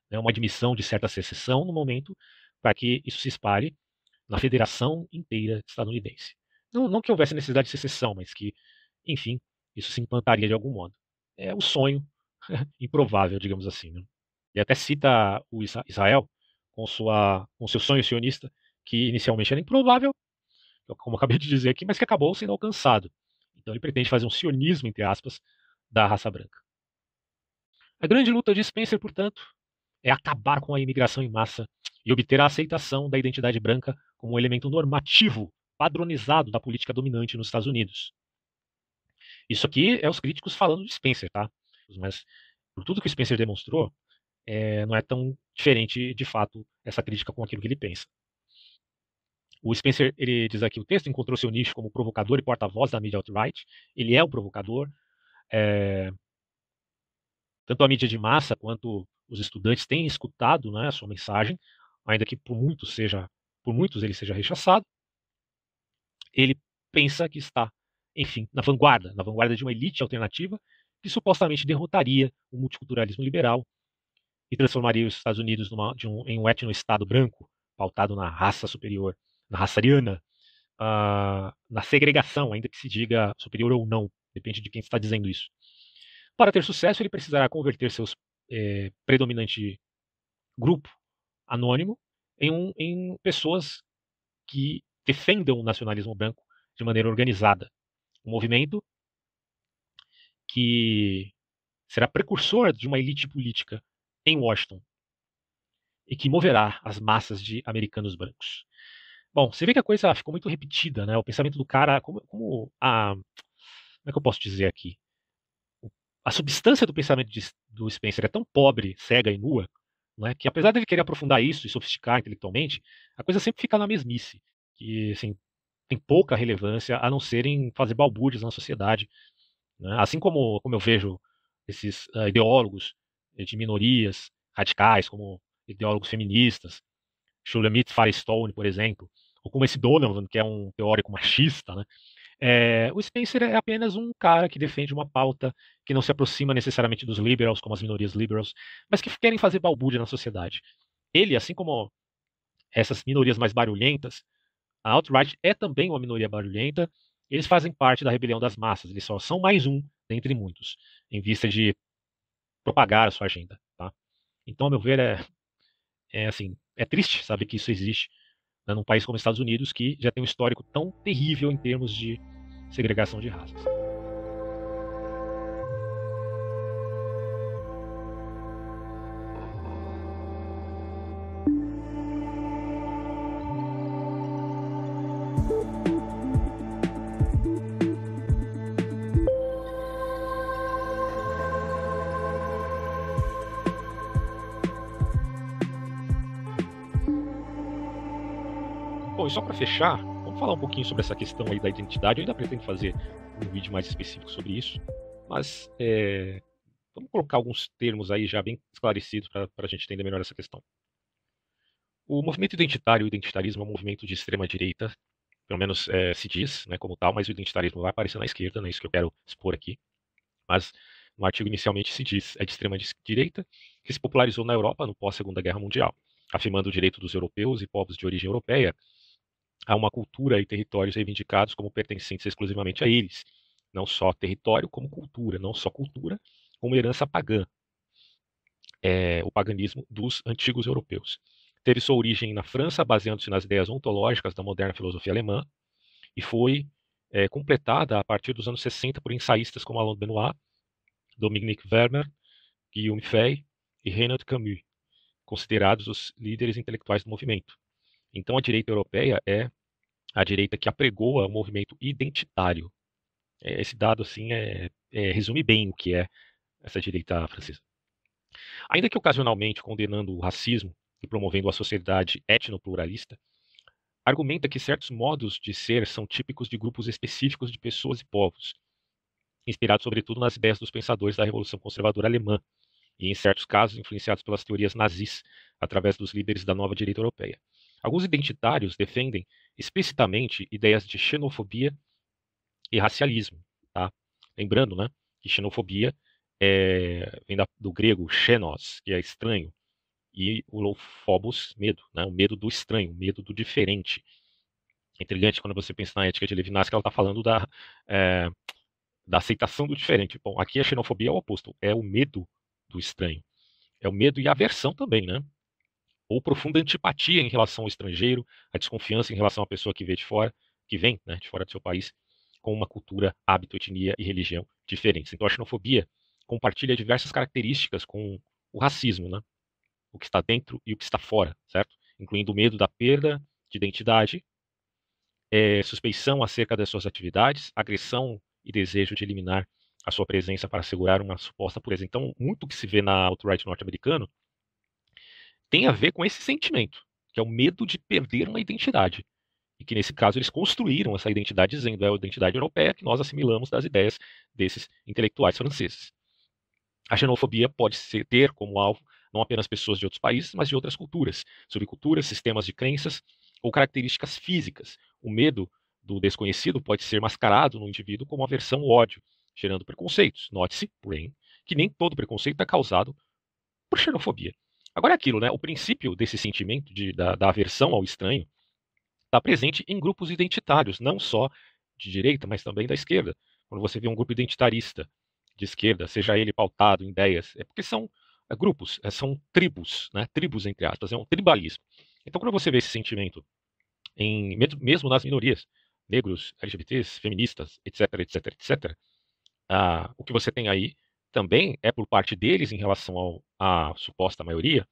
né, uma admissão de certa secessão no momento, para que isso se espalhe na federação inteira estadunidense. Não que houvesse necessidade de secessão, mas que, enfim, isso se implantaria de algum modo. É o sonho improvável, digamos assim. Né? E até cita o Israel com seu sonho sionista, que inicialmente era improvável, como eu acabei de dizer aqui, mas que acabou sendo alcançado. Então ele pretende fazer um sionismo, entre aspas, da raça branca. A grande luta de Spencer, portanto, é acabar com a imigração em massa e obter a aceitação da identidade branca como um elemento normativo, padronizado da política dominante nos Estados Unidos. Isso aqui é os críticos falando de Spencer, tá? Mas por tudo que Spencer demonstrou, não é tão diferente, de fato, essa crítica com aquilo que ele pensa. O Spencer, ele diz aqui, o texto encontrou seu nicho como provocador e porta-voz da mídia alt-right. Ele é o provocador. É, tanto a mídia de massa quanto os estudantes têm escutado, né, a sua mensagem, ainda que por muitos ele seja rechaçado. Ele pensa que está, enfim, na vanguarda de uma elite alternativa que supostamente derrotaria o multiculturalismo liberal e transformaria os Estados Unidos em um etno-estado branco, pautado na raça superior, na raça ariana, na segregação, ainda que se diga superior ou não, depende de quem está dizendo isso. Para ter sucesso, ele precisará converter seus predominante grupo anônimo em pessoas que defendam o nacionalismo branco de maneira organizada. Um movimento que será precursor de uma elite política em Washington e que moverá as massas de americanos brancos. Bom, você vê que a coisa ficou muito repetida, né? O pensamento do cara, como é que eu posso dizer aqui? A substância do pensamento do Spencer é tão pobre, cega e nua, né, que apesar dele querer aprofundar isso e sofisticar intelectualmente, a coisa sempre fica na mesmice, que assim, tem pouca relevância a não serem fazer balbúrdias na sociedade. Né? Assim como eu vejo esses ideólogos de minorias radicais, como ideólogos feministas, Shulamit Firestone, por exemplo, ou como esse Donovan, que é um teórico machista, né? O Spencer é apenas um cara que defende uma pauta que não se aproxima necessariamente dos liberals, como as minorias liberals, mas que querem fazer balbúrdia na sociedade. Ele, assim como essas minorias mais barulhentas, a alt-right é também uma minoria barulhenta, eles fazem parte da rebelião das massas, eles só são mais um dentre muitos, em vista de propagar a sua agenda. Tá? Então, a meu ver, assim, é triste saber que isso existe, né, num país como os Estados Unidos, que já tem um histórico tão terrível em termos de segregação de raças. Bom, e só para fechar, vamos falar um pouquinho sobre essa questão aí da identidade. Eu ainda pretendo fazer um vídeo mais específico sobre isso, mas vamos colocar alguns termos aí já bem esclarecidos para a gente entender melhor essa questão. O movimento identitário, o identitarismo é um movimento de extrema direita, pelo menos se diz, né, como tal, mas o identitarismo vai aparecer na esquerda, não é isso que eu quero expor aqui. Mas no artigo inicialmente se diz é de extrema direita, que se popularizou na Europa no pós-Segunda Guerra Mundial, afirmando o direito dos europeus e povos de origem europeia a uma cultura e territórios reivindicados como pertencentes exclusivamente a eles. Não só território, como cultura. Não só cultura, como herança pagã. O paganismo dos antigos europeus. Teve sua origem na França, baseando-se nas ideias ontológicas da moderna filosofia alemã, e foi completada a partir dos anos 60 por ensaístas como Alain Benoit, Dominique Vermeer, Guillaume Fay e Reinhard Camus, considerados os líderes intelectuais do movimento. Então a direita europeia é a direita que apregoa o movimento identitário. Esse dado assim resume bem o que é essa direita francesa. Ainda que ocasionalmente condenando o racismo e promovendo a sociedade etnopluralista, argumenta que certos modos de ser são típicos de grupos específicos de pessoas e povos, inspirados sobretudo nas ideias dos pensadores da Revolução Conservadora Alemã e, em certos casos, influenciados pelas teorias nazis através dos líderes da nova direita europeia. Alguns identitários defendem explicitamente ideias de xenofobia e racialismo. Tá? Lembrando, né, que xenofobia vem do grego xenos, que é estranho, e o Phobos, medo, né? O medo do estranho, o medo do diferente. É intrigante quando você pensa na ética de Levinas, que ela está falando é, da aceitação do diferente. Bom, aqui a xenofobia é o oposto, é o medo do estranho. É o medo e a aversão também, né? Ou profunda antipatia em relação ao estrangeiro, a desconfiança em relação à pessoa que vem de fora, que vem, né, de fora do seu país, com uma cultura, hábito, etnia e religião diferentes. Então a xenofobia compartilha diversas características com o racismo, né? O que está dentro e o que está fora, certo? Incluindo o medo da perda de identidade, suspeição acerca das suas atividades, agressão e desejo de eliminar a sua presença para assegurar uma suposta pureza. Então, muito que se vê na alt-right norte-americano tem a ver com esse sentimento, que é o medo de perder uma identidade. E que, nesse caso, eles construíram essa identidade dizendo é a identidade europeia que nós assimilamos das ideias desses intelectuais franceses. A xenofobia pode ter como alvo não apenas pessoas de outros países, mas de outras culturas, subculturas, sistemas de crenças ou características físicas. O medo do desconhecido pode ser mascarado no indivíduo como aversão ou ódio, gerando preconceitos. Note-se, porém, que nem todo preconceito é causado por xenofobia. Agora é aquilo, né? O princípio desse sentimento da aversão ao estranho está presente em grupos identitários, não só de direita, mas também da esquerda. Quando você vê um grupo identitarista de esquerda, seja ele pautado em ideias, é porque são grupos, são tribos, né? Tribos entre aspas, é um tribalismo. Então, quando você vê esse sentimento mesmo nas minorias, negros, LGBTs, feministas, etc, etc, etc, o que você tem aí também é por parte deles em relação à suposta maioria,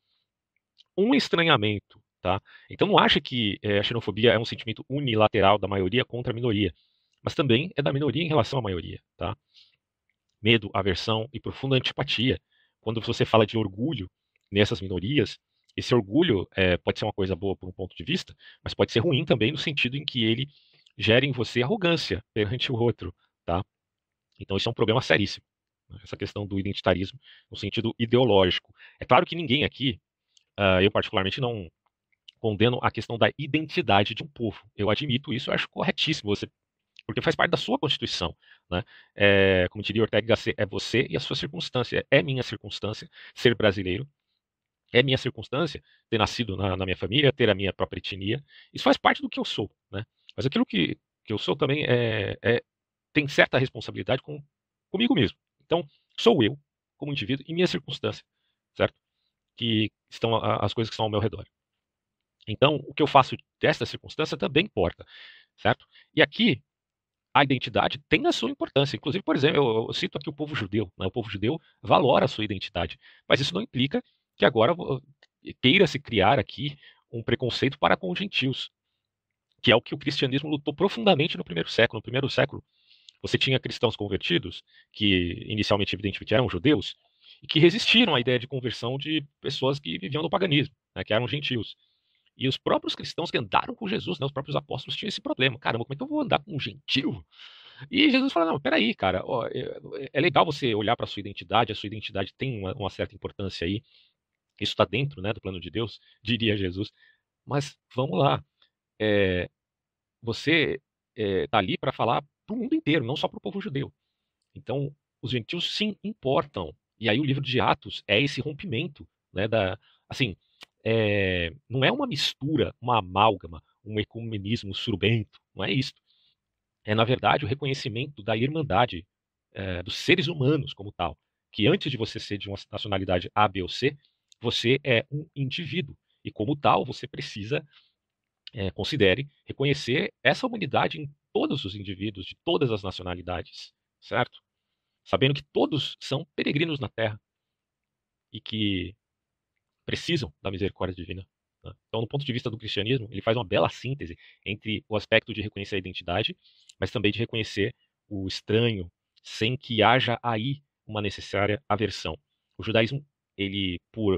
um estranhamento, tá? Então não acha que a xenofobia é um sentimento unilateral da maioria contra a minoria, mas também é da minoria em relação à maioria, tá? Medo, aversão e profunda antipatia. Quando você fala de orgulho nessas minorias, esse orgulho pode ser uma coisa boa por um ponto de vista, mas pode ser ruim também no sentido em que ele gera em você arrogância perante o outro, tá? Então isso é um problema seríssimo, né? Essa questão do identitarismo no sentido ideológico. É claro que ninguém aqui, eu particularmente não condeno a questão da identidade de um povo. Eu admito isso, eu acho corretíssimo você, porque faz parte da sua Constituição, né? Como diria Ortega y Gasset, é você e a sua circunstância. É minha circunstância ser brasileiro, é minha circunstância ter nascido na minha família, ter a minha própria etnia. Isso faz parte do que eu sou, né? Mas aquilo que eu sou também tem certa responsabilidade comigo mesmo. Então, sou eu, como indivíduo, e minha circunstância, certo? Que estão as coisas que estão ao meu redor. Então, o que eu faço dessa circunstância também importa, certo? E aqui, a identidade tem a sua importância. Inclusive, por exemplo, eu cito aqui o povo judeu, né? O povo judeu valora a sua identidade, mas isso não implica que agora queira se criar aqui um preconceito para com os gentios, que é o que o cristianismo lutou profundamente no primeiro século. No primeiro século, você tinha cristãos convertidos, que inicialmente, evidentemente, eram judeus, e que resistiram à ideia de conversão de pessoas que viviam no paganismo, né, que eram gentios. E os próprios cristãos que andaram com Jesus, né, os próprios apóstolos, tinham esse problema. Caramba, como é que eu vou andar com um gentil? E Jesus fala: não, peraí, cara, ó, é legal você olhar para a sua identidade tem uma certa importância aí, isso está dentro, né, do plano de Deus, diria Jesus, mas vamos lá, é, você está ali para falar para o mundo inteiro, não só para o povo judeu. Então, os gentios sim importam. E aí o livro de Atos é esse rompimento, né, assim, não é uma mistura, uma amálgama, um ecumenismo surubento, não é isso. É, na verdade, o reconhecimento da irmandade dos seres humanos como tal, que antes de você ser de uma nacionalidade A, B ou C, você é um indivíduo. E como tal, você precisa, considere, reconhecer essa humanidade em todos os indivíduos, de todas as nacionalidades, certo? Sabendo que todos são peregrinos na Terra e que precisam da misericórdia divina, né? Então, no ponto de vista do cristianismo, ele faz uma bela síntese entre o aspecto de reconhecer a identidade, mas também de reconhecer o estranho, sem que haja aí uma necessária aversão. O judaísmo, ele,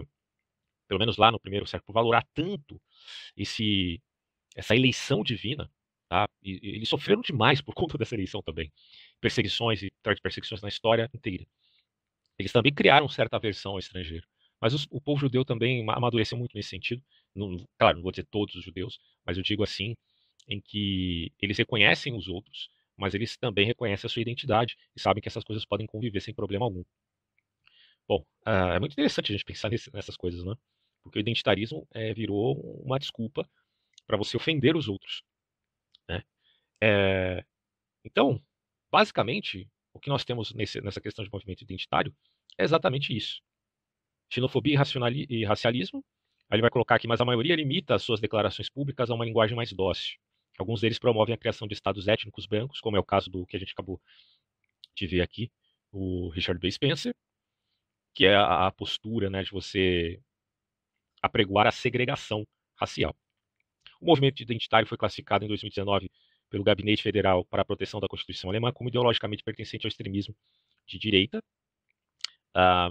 pelo menos lá no primeiro século, por valorar tanto esse, essa eleição divina, tá? E eles sofreram demais por conta dessa eleição também. Perseguições e perseguições na história inteira. Eles também criaram certa aversão ao estrangeiro. Mas o povo judeu também amadureceu muito nesse sentido. Claro, não vou dizer todos os judeus, mas eu digo assim, em que eles reconhecem os outros, mas eles também reconhecem a sua identidade e sabem que essas coisas podem conviver sem problema algum. Bom, é muito interessante a gente pensar nessas coisas, né? porque o identitarismo virou uma desculpa para você ofender os outros, né? É, então, basicamente, o que nós temos nessa questão de movimento identitário é exatamente isso: xenofobia e racialismo. Aí ele vai colocar aqui, mas a maioria limita as suas declarações públicas a uma linguagem mais dócil. Alguns deles promovem a criação de estados étnicos brancos, como é o caso do que a gente acabou de ver aqui, o Richard B. Spencer, que é a postura, né, de você apregoar a segregação racial. O movimento identitário foi classificado em 2019 pelo Gabinete Federal para a Proteção da Constituição Alemã como ideologicamente pertencente ao extremismo de direita. Ah,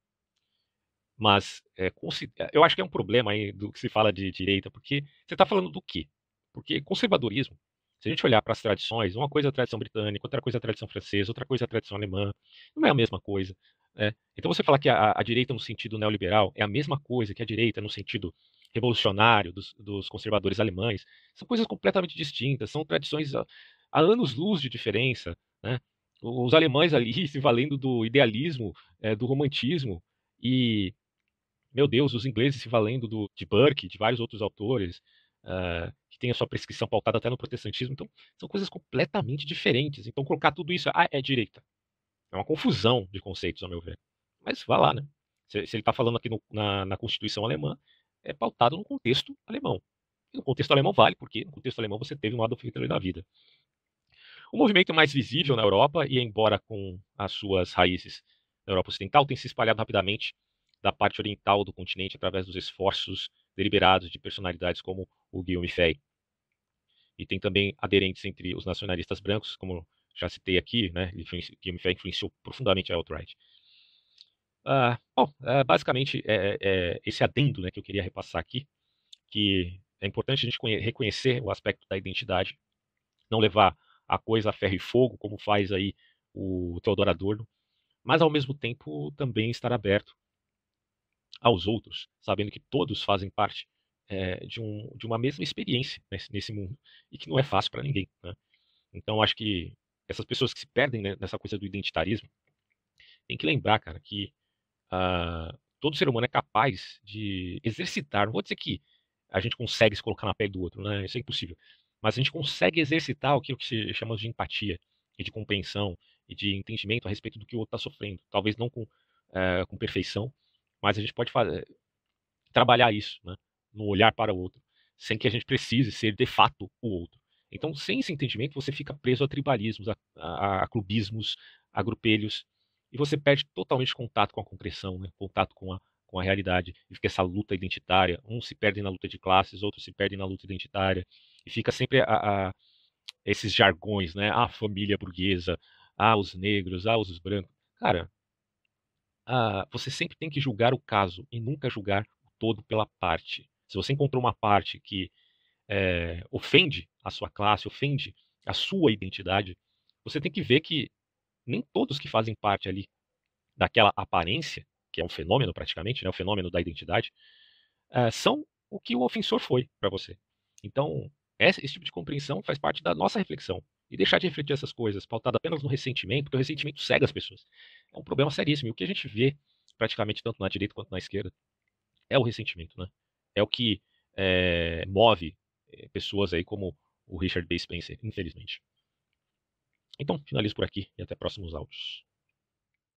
mas eu acho que é um problema aí do que se fala de direita, porque você está falando do quê? Porque conservadorismo, se a gente olhar para as tradições, uma coisa é a tradição britânica, outra coisa é a tradição francesa, outra coisa é a tradição alemã, não é a mesma coisa. Né? Então você falar que a direita no sentido neoliberal é a mesma coisa que a direita no sentido revolucionário dos conservadores alemães, são coisas completamente distintas, são tradições há anos-luz de diferença. Né? Os alemães ali se valendo do idealismo, do romantismo, e meu Deus, os ingleses se valendo de Burke, de vários outros autores, que tem a sua prescrição pautada até no protestantismo. Então, são coisas completamente diferentes. Então, colocar tudo isso, é direita. É uma confusão de conceitos, ao meu ver. Mas vá lá, né? Se ele está falando aqui na Constituição Alemã, é pautado no contexto alemão. E no contexto alemão vale, porque no contexto alemão você teve um Adolf Hitler da vida. O movimento mais visível na Europa, e embora com as suas raízes na Europa Ocidental, tem se espalhado rapidamente da parte oriental do continente através dos esforços deliberados de personalidades como o Guillaume Fay. E tem também aderentes entre os nacionalistas brancos, como já citei aqui, né? Guillaume Fay influenciou profundamente a alt-right. Bom, basicamente esse adendo, né, que eu queria repassar aqui, que é importante a gente reconhecer o aspecto da identidade, não levar a coisa a ferro e fogo, como faz aí o Theodor Adorno, mas ao mesmo tempo também estar aberto aos outros, sabendo que todos fazem parte de uma mesma experiência nesse mundo e que não é fácil para ninguém. Né? Então acho que essas pessoas que se perdem, né, nessa coisa do identitarismo, tem que lembrar, cara, que todo ser humano é capaz de exercitar. Não vou dizer que a gente consegue se colocar na pele do outro, né? Isso é impossível. Mas a gente consegue exercitar aquilo que se chama de empatia e de compreensão e de entendimento a respeito do que o outro está sofrendo. Talvez não com perfeição, mas a gente pode trabalhar isso, né? No olhar para o outro, sem que a gente precise ser de fato o outro. Então, sem esse entendimento, você fica preso a tribalismos, a clubismos, a grupelhos, e você perde totalmente contato com a concreção, né? Contato com a realidade. E fica essa luta identitária. Uns se perdem na luta de classes, outros se perdem na luta identitária. E fica sempre esses jargões, né? A família burguesa, os negros, os brancos. Cara, você sempre tem que julgar o caso e nunca julgar o todo pela parte. Se você encontrou uma parte que ofende a sua classe, ofende a sua identidade, você tem que ver que nem todos que fazem parte ali daquela aparência, que é um fenômeno praticamente, né, o fenômeno da identidade, são o que o ofensor foi para você. Então, esse tipo de compreensão faz parte da nossa reflexão. E deixar de refletir essas coisas pautado apenas no ressentimento, porque o ressentimento cega as pessoas. É um problema seríssimo. E o que a gente vê, praticamente tanto na direita quanto na esquerda, é o ressentimento. Né? É o que move pessoas aí como o Richard B. Spencer, infelizmente. Então, finalizo por aqui e até próximos áudios.